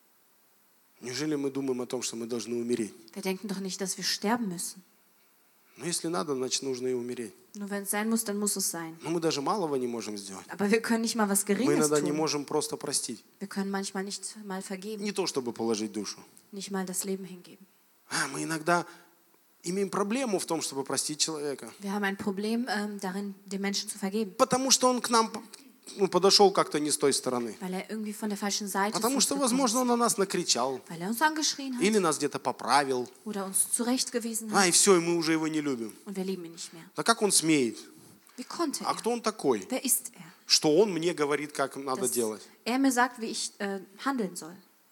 S1: Неужели мы думаем о том, что мы должны умереть?
S2: Wir denken doch nicht, dass wir sterben müssen.
S1: Но если надо, значит нужно и умереть.
S2: Nur wenn es sein muss, dann muss es sein.
S1: Но мы даже малого не можем сделать.
S2: Aber wir können nicht mal was
S1: Мы
S2: Geringes
S1: иногда не
S2: tun.
S1: можем просто простить.
S2: Wir können manchmal nicht mal vergeben,
S1: Не то, чтобы положить душу.
S2: nicht mal das Leben hingeben.
S1: Мы иногда имеем проблему в том, чтобы простить человека.
S2: Wir haben ein Problem darin, den Menschen zu vergeben,
S1: Потому что он к нам подошел как-то не с той стороны.
S2: weil er irgendwie von der falschen Seite zu
S1: Потому
S2: uns
S1: что,
S2: gekommen
S1: возможно,
S2: ist,
S1: он на нас накричал.
S2: weil er uns angeschrien hat
S1: Или нас где-то поправил.
S2: oder uns zurechtgewiesen hat
S1: И все, и мы уже его не любим.
S2: und wir lieben ihn nicht mehr.
S1: Да как он смеет?
S2: Wie konnte
S1: А
S2: er?
S1: кто он такой?
S2: Wer ist er?
S1: Что он мне говорит, как надо
S2: Dass
S1: делать?
S2: er mir sagt, wie ich handeln soll.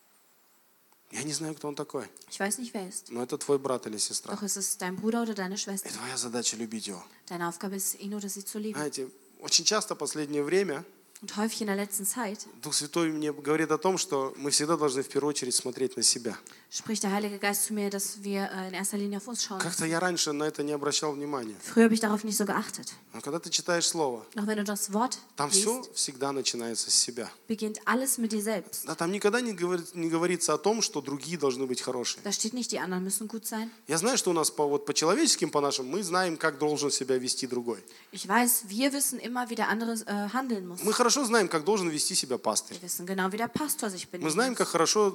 S1: Я не знаю, кто он такой.
S2: Ich weiß nicht, wer er ist.
S1: Но это твой брат или сестра.
S2: Doch ist es dein Bruder oder deine
S1: И
S2: Schwester.
S1: твоя задача любить его.
S2: Deine Aufgabe ist, ihn oder sie zu lieben.
S1: Знаете, очень часто в последнее время
S2: Und häufig in der letzten Zeit
S1: Дух Святой мне говорит о том, что мы всегда должны в первую очередь смотреть на себя.
S2: spricht der Heilige Geist zu mir, dass wir in erster Linie auf uns schauen
S1: Как-то
S2: müssen.
S1: я раньше на это не обращал внимания.
S2: Früher habe ich darauf nicht so geachtet.
S1: Но когда ты читаешь Слово,
S2: Doch wenn du das Wort
S1: там все
S2: liest,
S1: всегда начинается с себя.
S2: beginnt alles mit dir selbst.
S1: Да, там никогда не говорится о том, что другие должны быть хорошие.
S2: Da steht nicht, die anderen müssen gut sein.
S1: Я знаю, что у нас по человеческим, по нашим, мы знаем, как должен себя вести другой.
S2: Ich weiß, wir wissen immer, wie der andere handeln muss.
S1: Мы хорошо знаем, как должен вести себя пастырь.
S2: Wir wissen genau, wie der Pastor sich
S1: Мы
S2: benehmen
S1: знаем,
S2: muss.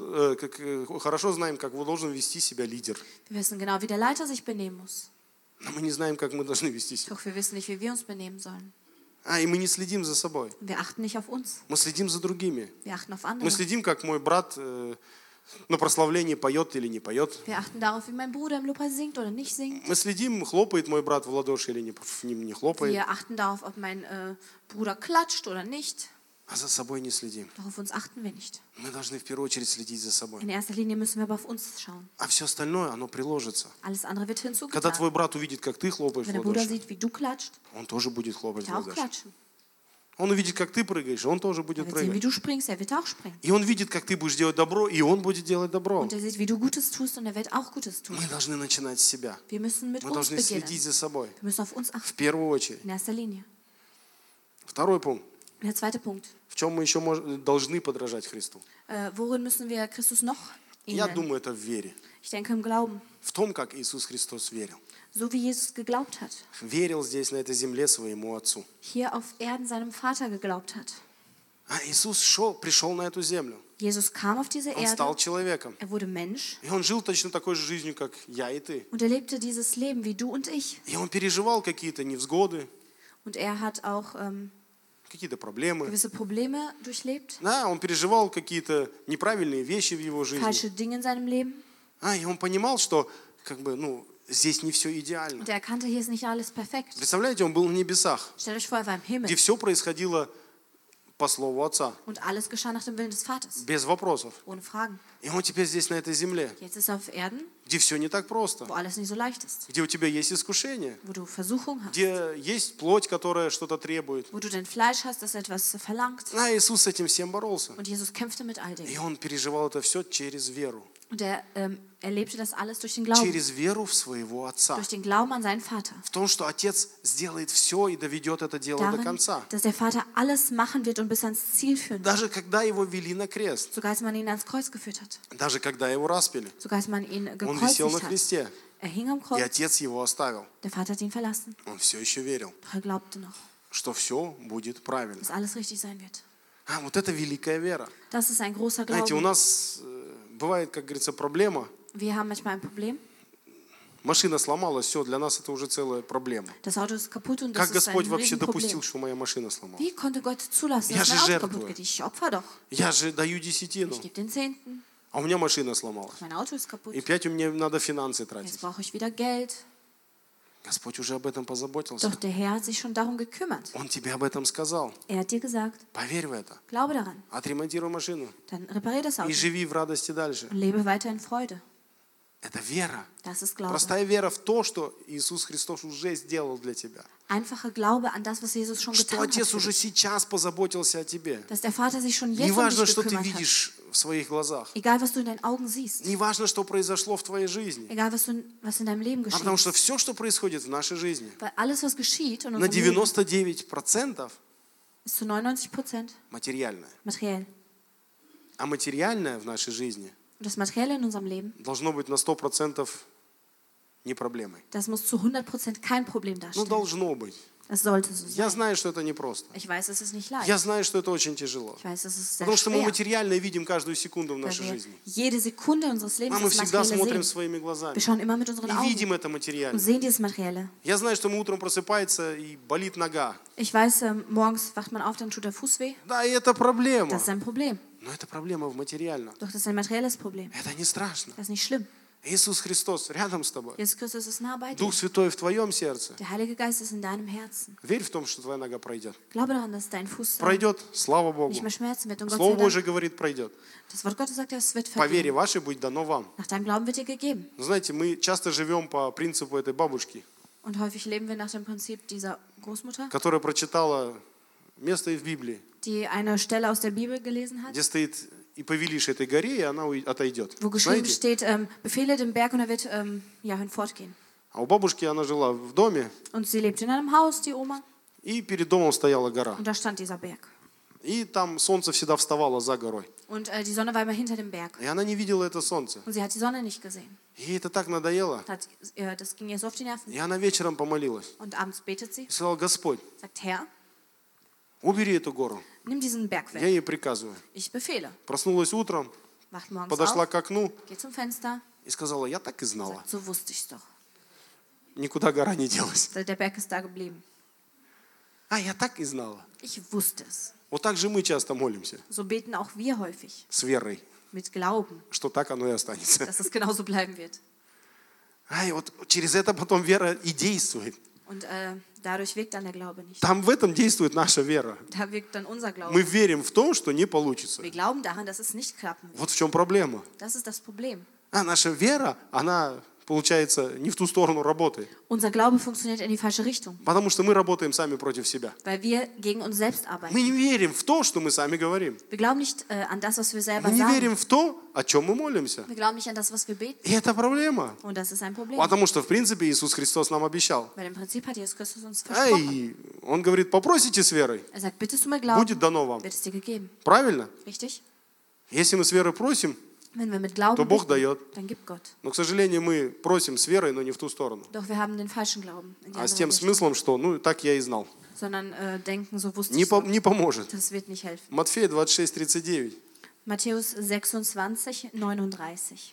S1: хорошо знаем, как должен вести себя лидер.
S2: Wir wissen genau, wie der Leiter sich benehmen muss.
S1: Но мы не знаем, как мы должны вести себя.
S2: Doch wir wissen nicht, wie wir uns benehmen sollen.
S1: И мы не следим за собой.
S2: Wir achten nicht auf uns.
S1: Мы следим за другими.
S2: Wir achten auf
S1: Мы
S2: andere.
S1: следим, как мой брат на прославлении поет или не поет.
S2: Wir achten darauf, wie mein Bruder im Lobpreis singt oder nicht singt.
S1: Мы следим, хлопает мой брат в ладоши или не хлопает.
S2: Wir achten darauf, ob mein Bruder klatscht oder nicht.
S1: А за собой не следим.
S2: Doch auf uns achten wir nicht.
S1: Мы должны в первую очередь следить за собой.
S2: In erster Linie müssen wir aber auf uns schauen.
S1: А все остальное, оно приложится.
S2: Alles andere wird
S1: Когда
S2: hinzugetan.
S1: твой брат увидит, как ты хлопаешь
S2: Wenn
S1: в
S2: der Bruder
S1: ладоши,
S2: sieht, wie du klatscht,
S1: он тоже будет хлопать в
S2: wird er auch
S1: ладоши.
S2: klatschen.
S1: Он увидит, как ты прыгаешь, он тоже
S2: Er
S1: будет
S2: wird sehen, wie
S1: прыгать.
S2: du springst, er wird auch springen.
S1: И он видит, как ты будешь делать добро, и он будет делать добро.
S2: Und er sieht, wie du Gutes tust und er wird auch Gutes tun.
S1: Мы должны начинать с себя.
S2: Wir müssen mit
S1: Мы
S2: uns
S1: должны
S2: beginnen.
S1: следить за собой.
S2: Wir müssen auf uns
S1: В
S2: achten.
S1: первую очередь.
S2: In erster Linie.
S1: Второй пунkt.
S2: Der zweite Punkt.
S1: В чем мы еще должны подражать Христу?
S2: Worin müssen wir Christus noch
S1: Я
S2: ähneln?
S1: думаю, это в вере.
S2: Ich denke im Glauben.
S1: В том, как Иисус Христос верил.
S2: So wie Jesus geglaubt hat.
S1: Верил здесь, на этой земле, своему Отцу.
S2: Hier auf Erden seinem Vater geglaubt hat.
S1: Иисус пришел на эту землю.
S2: Jesus kam auf diese
S1: Он стал
S2: Erde.
S1: человеком.
S2: Er wurde Mensch.
S1: И он жил точно такой же жизнью, как я и ты.
S2: Und er lebte dieses Leben wie du und ich.
S1: И он переживал какие-то невзгоды,
S2: Und er hat auch
S1: какие-то проблемы.
S2: gewisse Probleme durchlebt.
S1: Да, он переживал какие-то неправильные вещи в его жизни.
S2: Falsche Dinge in seinem Leben.
S1: И он понимал, что здесь не все идеально.
S2: Und er erkannte, hier ist nicht alles perfekt.
S1: Представляете, он был на небесах,
S2: Stellt euch vor, er war im Himmel.
S1: где все происходило по слову Отца,
S2: Und alles geschah nach dem Willen des Vaters.
S1: без вопросов.
S2: Ohne Fragen.
S1: И он теперь здесь, на этой земле,
S2: Jetzt ist er auf Erden,
S1: где все не так просто,
S2: wo alles nicht so leicht ist.
S1: где у тебя есть искушение,
S2: Wo du Versuchung hast.
S1: где есть плоть, которая что-то требует.
S2: Wo du dein Fleisch hast, das etwas verlangt.
S1: Иисус с этим всем боролся.
S2: Und Jesus kämpfte mit all dem.
S1: И он переживал это все через веру.
S2: Und er erlebte das alles durch den Glauben.
S1: Через веру в своего Отца.
S2: Durch den Glauben an seinen Vater.
S1: В том, что Отец сделает все и доведет это дело до
S2: Darin,
S1: конца.
S2: dass der Vater alles machen wird und bis ans Ziel führen wird.
S1: Даже когда его вели на крест,
S2: Sogar als man ihn ans Kreuz geführt hat.
S1: даже когда его распяли,
S2: Sogar als man ihn
S1: он висел на
S2: gekreuzigt hat.
S1: кресте,
S2: Er hing am
S1: и
S2: Kreuz.
S1: Отец его оставил.
S2: Der Vater hat ihn verlassen.
S1: Он все еще верил,
S2: Doch er glaubte noch,
S1: что все будет правильно.
S2: dass alles richtig sein wird.
S1: Вот это великая вера.
S2: Das ist ein großer
S1: Знаете, у
S2: Glaube.
S1: нас бывает, как говорится, проблема.
S2: Wir haben manchmal ein Problem.
S1: Машина сломалась, все, для нас это уже целая проблема.
S2: Das Auto ist kaputt und das
S1: Как
S2: ist ein
S1: Господь вообще
S2: Riesenproblem.
S1: допустил, что моя машина сломалась?
S2: Wie konnte Gott zulassen,
S1: Я
S2: dass
S1: же
S2: mein Auto
S1: жертвую.
S2: kaputt geht? Ich opfer doch.
S1: Я же даю десятину,
S2: Ich gebe den Zehnten.
S1: а у меня машина сломалась.
S2: Mein Auto ist kaputt.
S1: И опять мне надо финансы тратить.
S2: Jetzt brauche ich wieder Geld.
S1: Господь уже об этом позаботился.
S2: Doch der Herr hat sich schon darum gekümmert.
S1: Он тебе об этом сказал.
S2: Er hat dir gesagt,
S1: Поверь в это.
S2: glaube daran.
S1: Отремонтируй машину
S2: Dann reparier das
S1: и
S2: Auto
S1: живи в радости дальше.
S2: und lebe weiter in Freude.
S1: Это вера.
S2: Das ist Glaube.
S1: Простая вера в то, что Иисус Христос уже сделал для тебя.
S2: Einfacher Glaube an das, was Jesus schon
S1: Что
S2: getan hat.
S1: Отец
S2: für
S1: уже
S2: dich.
S1: сейчас позаботился о тебе.
S2: Dass der Vater sich schon jetzt um
S1: Неважно,
S2: dich
S1: что ты
S2: gekümmert hat.
S1: видишь в своих глазах.
S2: Egal, was du in deinen Augen siehst.
S1: Неважно, что произошло в твоей жизни.
S2: Egal, was in deinem Leben geschieht.
S1: Потому что все, что происходит в нашей жизни,
S2: Weil alles, was geschieht in
S1: на
S2: unserem Leben,
S1: 99%
S2: ist zu 99%
S1: материальное.
S2: materiell.
S1: А материальное в нашей жизни
S2: Und das Materielle in unserem Leben
S1: должно быть на 100% не проблемой.
S2: Das muss zu 100% kein Problem
S1: Ну,
S2: darstellen.
S1: должно быть.
S2: Es sollte so
S1: Я
S2: sein.
S1: знаю, что это непросто.
S2: Ich weiß, es ist nicht
S1: Я
S2: leicht.
S1: знаю, что это очень тяжело.
S2: Ich weiß, es ist sehr
S1: Потому что мы
S2: schwer.
S1: материально видим каждую секунду в
S2: Weil
S1: нашей
S2: wir
S1: жизни.
S2: jede Sekunde unseres
S1: А
S2: Lebens
S1: мы
S2: das
S1: всегда
S2: Materielle
S1: смотрим
S2: sehen.
S1: своими глазами.
S2: Wir schauen immer mit unseren
S1: И
S2: Augen
S1: видим это
S2: und
S1: материально.
S2: sehen dieses Materielle.
S1: Я знаю, что мы утром просыпается и болит нога.
S2: Ich weiß, morgens wacht man auf, dann tut der Fuß weh.
S1: Да, и это проблема.
S2: Das ist ein Problem.
S1: Но это проблема в материальном.
S2: Doch das ist ein materielles Problem.
S1: Это не страшно.
S2: Das ist nicht schlimm.
S1: Иисус Христос рядом с тобой.
S2: Jesus Christus ist nah bei dir.
S1: Дух Святой в твоем сердце.
S2: Der Heilige Geist ist in deinem Herzen.
S1: Верь в том, что твоя нога пройдет.
S2: Glaube daran, dass dein Fuß
S1: Пройдет, слава Богу.
S2: nicht mehr schmerzen wird. Und Gott
S1: Слово
S2: sei Dank,
S1: Божие говорит, пройдет.
S2: das Wort Gottes sagt, es wird
S1: По вере
S2: vergehen.
S1: вашей будет дано вам.
S2: Nach deinem Glauben wird dir gegeben.
S1: Но знаете, мы часто живем по принципу этой бабушки,
S2: Und häufig leben wir nach dem Prinzip dieser Großmutter,
S1: которая прочитала место в Библии,
S2: die eine Stelle aus der Bibel gelesen hat,
S1: где стоит «И повелишь этой горе, и она отойдет».
S2: wo geschrieben
S1: Знаете?
S2: steht, befehle dem Berg und er wird hinfortgehen.
S1: А у бабушки она жила в доме,
S2: Und sie lebte in einem Haus, die Oma,
S1: и перед домом стояла гора.
S2: und da stand dieser Berg.
S1: И там солнце всегда вставало за горой.
S2: Und die Sonne war immer hinter dem Berg.
S1: И она не видела это солнце.
S2: Und sie hat die Sonne nicht gesehen.
S1: Ей это так надоело.
S2: Das ging ihr so auf die Nerven.
S1: И она вечером помолилась.
S2: Und abends betet sie,
S1: И сказала: Господь,
S2: sagt, Herr,
S1: убери эту гору.
S2: nimm diesen Berg
S1: Я
S2: weg.
S1: ей приказываю.
S2: Ich befehle.
S1: Проснулась утром,
S2: Wacht morgens
S1: подошла
S2: auf,
S1: к окну
S2: geht zum Fenster,
S1: и сказала: я так и знала.
S2: sagt, so wusste ich's doch.
S1: Никуда гора не делась.
S2: Der Berg ist da geblieben.
S1: А, я так и знала.
S2: Ich wusste es.
S1: Вот так же мы часто молимся.
S2: So beten auch wir häufig.
S1: С верой,
S2: Mit Glauben,
S1: что так оно и останется.
S2: dass es genauso bleiben wird.
S1: А, и вот через это потом вера и действует.
S2: Und dadurch wirkt dann der Glaube nicht.
S1: Там в этом действует наша вера.
S2: Da wirkt dann unser Glaube.
S1: Мы верим в то, что не получится.
S2: Wir glauben daran, dass es nicht klappen wird.
S1: Вот в чем проблема.
S2: Das ist das Problem.
S1: А наша вера, она, получается, не в ту сторону работает.
S2: Unser Glaube funktioniert in die falsche Richtung,
S1: Потому что мы работаем сами против себя.
S2: weil wir gegen uns selbst
S1: Мы
S2: arbeiten.
S1: не верим в то, что мы сами говорим.
S2: Wir glauben nicht an das, was wir selber
S1: Мы не
S2: sagen.
S1: верим в то, о чем мы молимся.
S2: Wir glauben nicht an das, was wir beten.
S1: И это проблема.
S2: Und das ist ein Problem.
S1: Потому что, в принципе, Иисус Христос нам обещал.
S2: Weil im Prinzip hat Jesus Christus uns versprochen.
S1: Эй, Он говорит: попросите с верой,
S2: Er sagt, bittest du mir Glauben,
S1: будет дано вам.
S2: wird es dir gegeben.
S1: Правильно?
S2: Richtig?
S1: Если мы с верой просим,
S2: Wenn wir mit
S1: то
S2: Glauben
S1: Бог
S2: bitten,
S1: дает.
S2: dann gibt Gott.
S1: Но, к сожалению, мы просим с верой, но не в ту сторону.
S2: Doch wir haben den falschen Glauben. In die
S1: А с
S2: andere
S1: тем
S2: Richtung.
S1: смыслом, что, ну, так я и знал.
S2: Sondern denken, so wusste
S1: Не,
S2: ich es.
S1: не поможет.
S2: Das wird nicht helfen.
S1: Матфея 26:39.
S2: Matthäus 26, 39.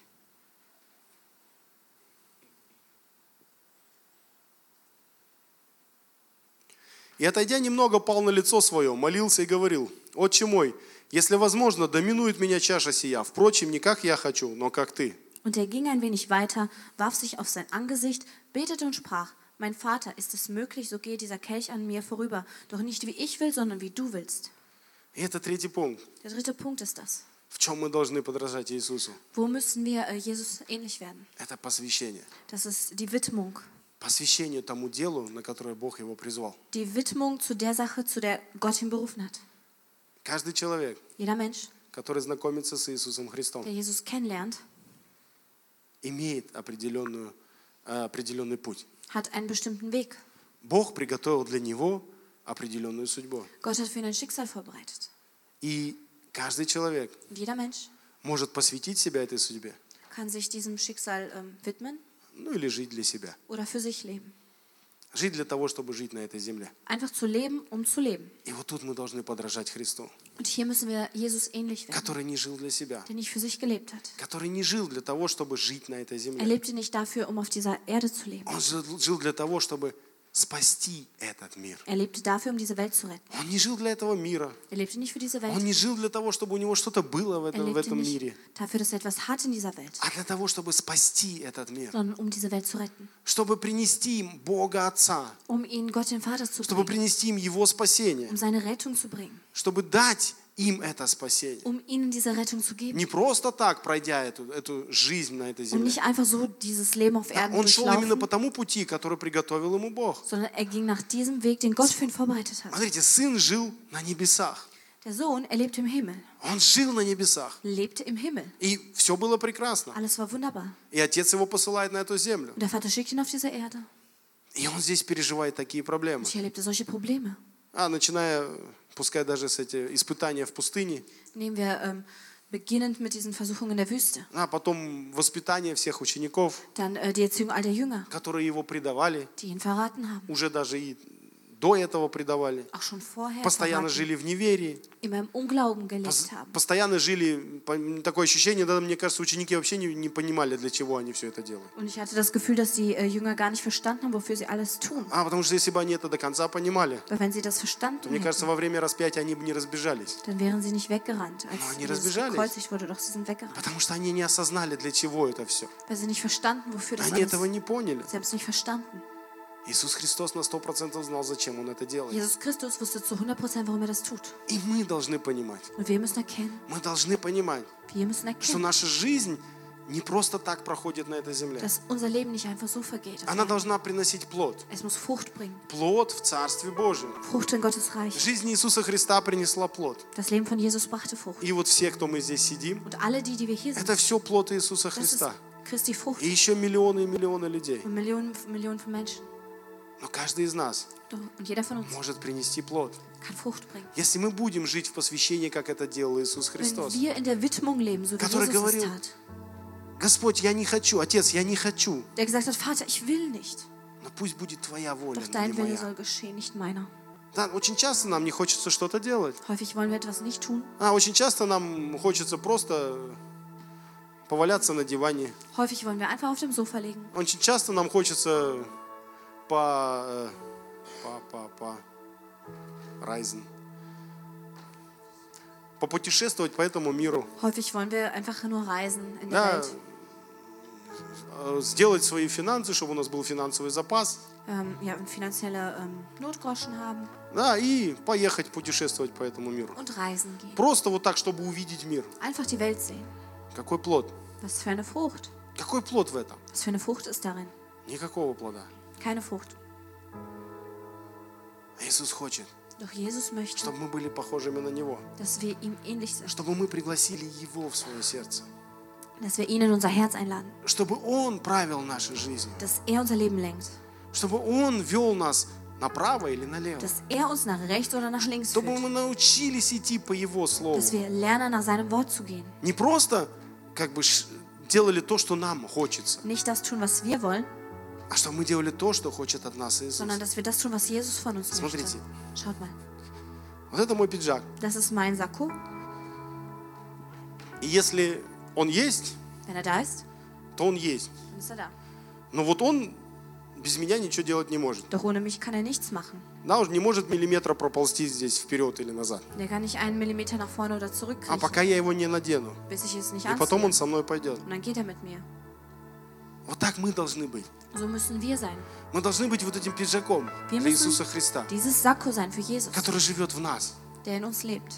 S1: «И, отойдя немного, пал на лицо свое, молился и говорил: Отче мой, если возможно, доминует меня чаша сия. Впрочем, не как я хочу, но как ты».
S2: Und er ging ein wenig weiter, warf sich auf sein Angesicht, betete und sprach: Mein Vater, ist es möglich, so gehe dieser Kelch an mir vorüber, doch nicht wie ich will, sondern wie du willst.
S1: И это третий пункт.
S2: Der dritte Punkt ist das.
S1: В чем мы должны подражать Иисусу?
S2: Wo müssen wir Jesus ähnlich werden?
S1: Это посвящение.
S2: Das ist die Widmung.
S1: Посвящение тому делу, на которое Бог его призвал.
S2: Die Widmung zu der Sache, zu der Gott ihn berufen hat.
S1: Каждый человек,
S2: Jeder Mensch,
S1: который знакомится с Иисусом Христом,
S2: der Jesus kennenlernt,
S1: имеет определенный путь.
S2: hat einen bestimmten Weg.
S1: Бог приготовил для него определенную судьбу.
S2: Gott hat für ihn ein Schicksal vorbereitet.
S1: И каждый человек
S2: Und jeder Mensch
S1: может посвятить себя этой судьбе,
S2: kann sich diesem Schicksal widmen
S1: ну или жить для себя.
S2: oder für sich leben.
S1: Жить для того, чтобы жить на этой земле.
S2: Einfach zu leben, um zu leben.
S1: И вот тут мы должны подражать Христу,
S2: Und hier müssen wir Jesus ähnlich werden,
S1: который не жил для себя,
S2: der nicht für sich gelebt hat.
S1: который не жил для того, чтобы жить на этой
S2: Er
S1: земле.
S2: lebte nicht dafür, um auf dieser Erde zu leben.
S1: Он жил для того, чтобы спасти этот мир.
S2: Er lebte dafür, um diese Welt zu retten.
S1: Он не жил для этого мира.
S2: Er lebte nicht für diese
S1: Он
S2: Welt.
S1: не жил для того, чтобы у него что-то было в
S2: Er lebte
S1: этом
S2: nicht
S1: мире,
S2: dafür, dass er etwas hat in dieser Welt,
S1: а для того, чтобы спасти этот мир,
S2: sondern um diese Welt zu retten.
S1: чтобы принести им Бога Отца,
S2: Um ihnen Gott den Vater zu
S1: чтобы
S2: bringen,
S1: принести им Его спасение,
S2: um seine Rettung zu bringen,
S1: чтобы дать им это спасение.
S2: um ihnen diese Rettung zu geben.
S1: Не просто так, пройдя эту жизнь на этой
S2: Um
S1: земле.
S2: nicht einfach so dieses Leben auf
S1: Да,
S2: Erden
S1: он шел именно
S2: durchlaufen,
S1: по тому пути, который приготовил ему Бог.
S2: sondern er ging nach diesem Weg, den Gott für ihn vorbereitet hat.
S1: Смотрите, сын жил на небесах.
S2: Der Sohn, er lebte im Himmel,
S1: Он жил на небесах.
S2: lebte im Himmel.
S1: И все было прекрасно.
S2: Alles war wunderbar.
S1: И отец его посылает на эту землю.
S2: Und der Vater schickt ihn auf diese Erde.
S1: И он здесь переживает такие проблемы.
S2: Und hier erlebt er solche Probleme.
S1: Начиная, пускай даже с этих испытаний в пустыне,
S2: Nehmen wir Beginnend mit diesen Versuchungen in der Wüste.
S1: А потом воспитание всех учеников,
S2: Dann die Erziehung all der Jünger,
S1: которые его предавали,
S2: die ihn verraten haben.
S1: уже даже и до этого предавали.
S2: Auch schon vorher
S1: Постоянно
S2: verraten,
S1: жили в неверии.
S2: immer im Unglauben gelebt haben.
S1: Постоянно жили, такое ощущение, да, мне кажется, ученики вообще не понимали, для чего они все это делают.
S2: Und ich hatte das Gefühl, dass die Jünger gar nicht verstanden haben, wofür sie alles tun.
S1: Потому что если бы они это до конца понимали,
S2: Weil wenn sie das verstanden
S1: мне кажется,
S2: hätten,
S1: во время распятия они бы не разбежались.
S2: dann wären sie nicht weggerannt, als
S1: они
S2: Jesus
S1: разбежались.
S2: gekreuzigt wurde, doch sie sind weggerannt.
S1: Потому что они не осознали, для чего это все.
S2: Weil sie nicht verstanden, wofür das
S1: Они
S2: alles
S1: этого
S2: ist.
S1: не поняли.
S2: Sie haben es nicht verstanden.
S1: Иисус Христос на 100% знал, зачем Он это делает.
S2: Jesus Christus wusste zu 100%, warum er das tut.
S1: И мы должны понимать.
S2: Und wir müssen erkennen,
S1: Мы должны понимать,
S2: wir müssen
S1: что
S2: erkennen,
S1: наша жизнь не просто так проходит на этой земле.
S2: dass unser Leben nicht einfach so vergeht.
S1: Она должна приносить плод.
S2: Es muss Frucht bringen.
S1: Плод в Царстве Божьем.
S2: Frucht in Gottes Reich.
S1: Жизнь Иисуса Христа принесла плод.
S2: Das Leben von Jesus brachte Frucht.
S1: И вот все, кто мы здесь сидим,
S2: Und alle die, die wir hier sind,
S1: это все плод Иисуса
S2: das ist
S1: Христа.
S2: Christi Frucht.
S1: И еще миллионы и миллионы людей.
S2: Und Millionen von Menschen.
S1: Но каждый из нас
S2: Doch, und jeder von uns
S1: может принести плод.
S2: kann Frucht bringen.
S1: Если мы будем жить в посвящении, как это делал Иисус
S2: Wenn
S1: Христос.
S2: wir in der Widmung leben, so wie
S1: Который
S2: Jesus es
S1: говорил,
S2: tat,
S1: Господь, я не хочу, Отец, я не хочу.
S2: der gesagt hat, Vater, ich will nicht.
S1: Но пусть будет Твоя воля,
S2: Doch
S1: но не
S2: dein Wille
S1: моя.
S2: soll geschehen, nicht meiner.
S1: Да, очень часто нам не хочется что-то делать.
S2: Häufig wollen wir etwas nicht tun.
S1: Очень часто нам хочется просто поваляться на диване.
S2: Häufig wollen wir einfach auf dem Sofa liegen.
S1: Очень часто нам хочется reisen. Попутешествовать по этому миру.
S2: Häufig wollen wir einfach nur reisen in der
S1: Да,
S2: Welt.
S1: сделать свои финансы, чтобы у нас был финансовый запас.
S2: Ja, und finanzielle Notgroschen haben
S1: Да, и поехать путешествовать по этому миру.
S2: und reisen gehen.
S1: Просто вот так, чтобы увидеть мир.
S2: Einfach die Welt sehen.
S1: Какой плод?
S2: Was für eine Frucht.
S1: Какой плод в этом?
S2: Was für eine Frucht ist darin?
S1: Никакого плода.
S2: Keine Frucht.
S1: Иисус хочет,
S2: Doch Jesus möchte,
S1: чтобы мы были похожими на Него.
S2: dass wir ihm ähnlich sind.
S1: Чтобы мы пригласили Его в свое сердце.
S2: Dass wir ihn in unser Herz einladen.
S1: Чтобы Он правил нашей жизнью.
S2: Dass er unser Leben lenkt.
S1: Чтобы Он вел нас направо или налево.
S2: Dass er uns nach rechts oder nach links
S1: Чтобы
S2: führt.
S1: мы научились идти по Его Слову.
S2: Dass wir lernen, nach seinem Wort zu gehen.
S1: Не просто делали то, что нам хочется,
S2: Nicht das tun, was wir wollen,
S1: а чтобы мы делали то, что хочет от нас Иисус.
S2: sondern dass wir das tun, was Jesus von uns möchte.
S1: Смотрите.
S2: Schaut mal.
S1: Вот это мой пиджак.
S2: Das ist mein Sakko.
S1: И если он есть,
S2: Wenn er da ist,
S1: то он есть.
S2: dann ist er da.
S1: Но вот он без меня ничего делать не может.
S2: Doch ohne mich kann er nichts machen.
S1: Да, он не может миллиметра проползти здесь вперед или назад.
S2: Der kann nicht einen Millimeter nach vorne oder zurück
S1: А
S2: kriechen,
S1: пока я его не надену.
S2: bis ich es nicht
S1: И потом
S2: anziehe.
S1: он со мной пойдет.
S2: Und dann geht er mit mir.
S1: Вот так мы должны быть.
S2: So müssen wir sein.
S1: Мы должны быть вот этим пиджаком
S2: Wir
S1: для
S2: müssen
S1: Иисуса Христа,
S2: dieses Sakko sein für Jesus,
S1: который живет в нас,
S2: der in uns lebt,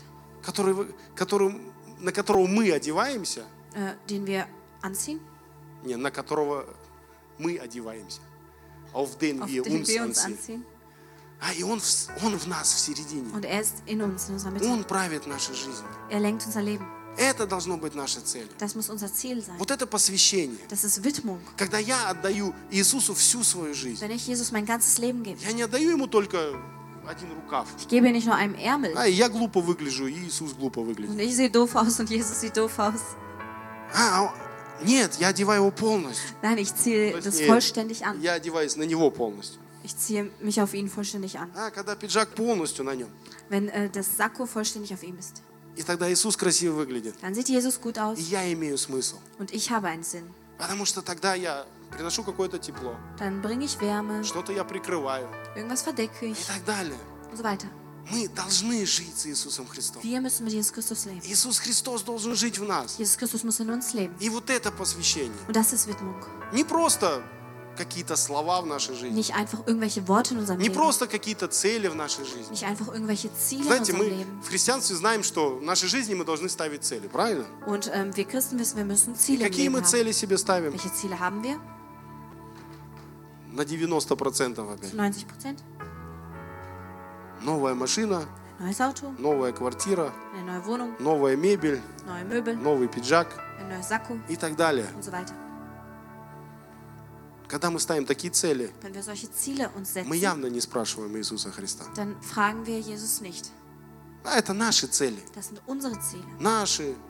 S1: на которого мы одеваемся,
S2: den wir anziehen,
S1: не, на которого мы одеваемся, auf den
S2: auf
S1: wir
S2: den
S1: uns
S2: wir uns
S1: anziehen.
S2: anziehen.
S1: И он в нас в середине.
S2: Und er ist in uns, in unserer Mitte.
S1: Он правит нашей жизнью.
S2: Er lenkt unser Leben.
S1: Это должно быть наша цель.
S2: Das muss unser Ziel sein.
S1: Вот это посвящение.
S2: Das ist Widmung.
S1: Когда я отдаю Иисусу всю свою жизнь.
S2: Wenn ich Jesus mein ganzes Leben gebe.
S1: Я не отдаю ему только один рукав.
S2: Ich gebe ihm nicht nur einem Ärmel.
S1: И я глупо выгляжу, и Иисус глупо выглядит.
S2: Und ich sehe doof aus und Jesus sieht doof aus.
S1: Нет, я одеваю его полностью.
S2: Nein, ich ziehe das
S1: Точнее,
S2: vollständig an.
S1: я одеваюсь на него полностью.
S2: Ich ziehe mich auf ihn vollständig an.
S1: Когда пиджак полностью на нем.
S2: Wenn das Sakko vollständig auf ihm ist.
S1: И тогда Иисус красиво выглядит.
S2: Dann sieht Jesus gut aus
S1: И я имею смысл.
S2: und ich habe einen Sinn.
S1: Потому что тогда я приношу какое-то тепло.
S2: Dann bringe ich Wärme,
S1: Что-то я прикрываю.
S2: irgendwas verdecke
S1: И
S2: ich
S1: так далее.
S2: und so weiter.
S1: Мы должны жить с Иисусом Христом.
S2: Wir müssen mit Jesus Christus leben.
S1: Иисус Христос должен жить в нас.
S2: Jesus Christus muss in uns leben.
S1: И вот это посвящение.
S2: Und das ist Widmung.
S1: Не просто какие-то слова в нашей жизни.
S2: Nicht einfach irgendwelche Worte in unserem
S1: Не
S2: Leben.
S1: просто какие-то цели в нашей жизни.
S2: Nicht einfach irgendwelche Ziele in
S1: Знаете,
S2: unserem
S1: мы
S2: Leben.
S1: в христианстве знаем, что в нашей жизни мы должны ставить цели, правильно?
S2: Und wir Christen wissen, wir müssen Ziele im
S1: Какие
S2: Leben
S1: мы
S2: haben.
S1: цели себе ставим?
S2: Welche Ziele haben wir?
S1: На 90% опять.
S2: Zu 90%?
S1: Новая машина,
S2: Neues Auto,
S1: новая квартира,
S2: eine neue Wohnung,
S1: новая мебель,
S2: neue Möbel,
S1: новый пиджак
S2: ein neues Sakko
S1: и так далее.
S2: und so weiter.
S1: Когда мы ставим такие цели,
S2: Wenn wir solche Ziele uns
S1: мы
S2: setzen,
S1: явно не спрашиваем Иисуса Христа.
S2: dann fragen wir Jesus nicht.
S1: Это наши цели,
S2: Das sind unsere Ziele.
S1: наши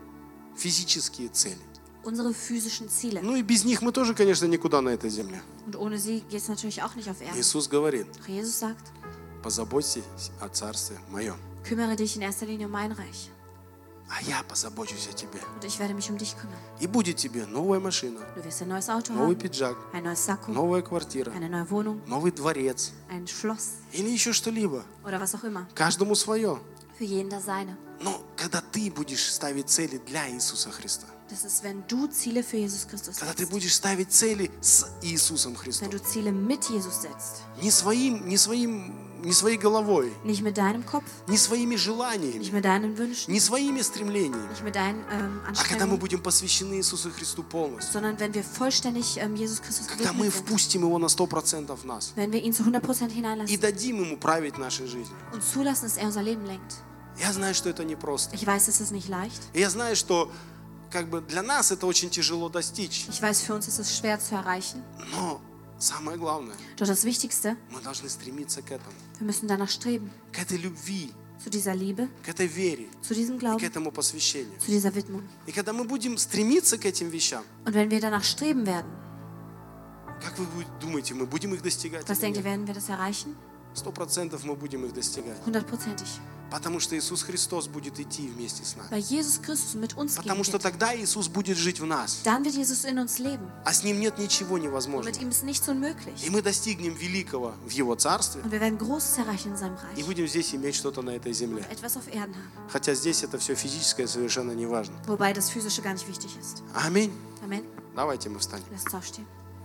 S1: физические цели.
S2: Unsere physischen Ziele.
S1: Ну и без них мы тоже, конечно, никуда на этой земле.
S2: Und ohne sie geht es natürlich auch nicht auf Erden.
S1: Иисус говорит,
S2: Doch Jesus sagt,
S1: позаботьтесь о Царстве Моем,
S2: kümmere dich in erster Linie um mein Reich.
S1: а я позабочусь о тебе.
S2: Und ich werde mich um dich kümmern.
S1: И будет тебе новая машина,
S2: Du wirst ein neues Auto
S1: новый
S2: haben,
S1: пиджак,
S2: ein neues Sakko,
S1: новая квартира,
S2: eine neue Wohnung,
S1: новый дворец
S2: ein Schloss
S1: или еще что-либо.
S2: oder was auch immer.
S1: Каждому свое.
S2: Für jeden das seine.
S1: Но когда ты будешь ставить цели для Иисуса Христа,
S2: Das ist, wenn du Ziele für Jesus Christus
S1: когда ты
S2: setzt.
S1: будешь ставить цели с Иисусом
S2: Wenn
S1: Христом,
S2: du Ziele mit Jesus setzt.
S1: не своей головой,
S2: Nicht mit deinem Kopf,
S1: не своими
S2: nicht
S1: желаниями,
S2: mit deinen Wünschen,
S1: не своими стремлениями,
S2: nicht mit deinen
S1: а когда мы
S2: Anstrengungen,
S1: будем посвящены Иисусу Христу полностью,
S2: sondern wenn wir vollständig Jesus Christus
S1: когда мы
S2: gewidmet sind.
S1: впустим Его на 100% в нас
S2: Wenn wir ihn zu 100%
S1: и
S2: hineinlassen
S1: дадим Ему править нашей жизнью.
S2: und zulassen, dass er unser Leben lenkt.
S1: Я знаю, что это непросто.
S2: Ich weiß, es ist nicht leicht.
S1: И я знаю, что для нас это очень tяжело достичь.
S2: Ich weiß, für uns ist es schwer zu erreichen.
S1: Но самое главное,
S2: Doch das Wichtigste,
S1: мы должны стремиться к этому,
S2: wir müssen danach streben.
S1: к этой любви,
S2: Zu dieser Liebe,
S1: к этой вере
S2: zu diesem
S1: и к
S2: Glauben,
S1: этому посвящению.
S2: zu dieser Widmung.
S1: И когда мы будем стремиться к этим вещам,
S2: Und wenn wir danach streben werden,
S1: как вы думаете, мы будем их достигать?
S2: was
S1: или
S2: denkt ihr,
S1: нет?
S2: werden wir das erreichen?
S1: 100% мы будем их достигать.
S2: 100%ig.
S1: Потому что Иисус Христос будет идти вместе с нами.
S2: Weil Jesus Christus mit uns gehen
S1: Потому что
S2: wird.
S1: тогда Иисус будет жить в нас.
S2: Dann wird Jesus in uns leben.
S1: А с Ним нет ничего
S2: Und
S1: невозможного.
S2: mit ihm ist nichts unmöglich.
S1: И мы достигнем великого в Его Царстве
S2: Und wir werden Großes erreichen in seinem
S1: и
S2: Reich.
S1: будем здесь иметь что-то на этой земле.
S2: Etwas auf Erden haben.
S1: Хотя здесь это все физическое совершенно не важно.
S2: Wobei das Physische gar nicht wichtig ist.
S1: Аминь.
S2: Amen.
S1: Давайте мы встанем.
S2: Lass uns aufstehen.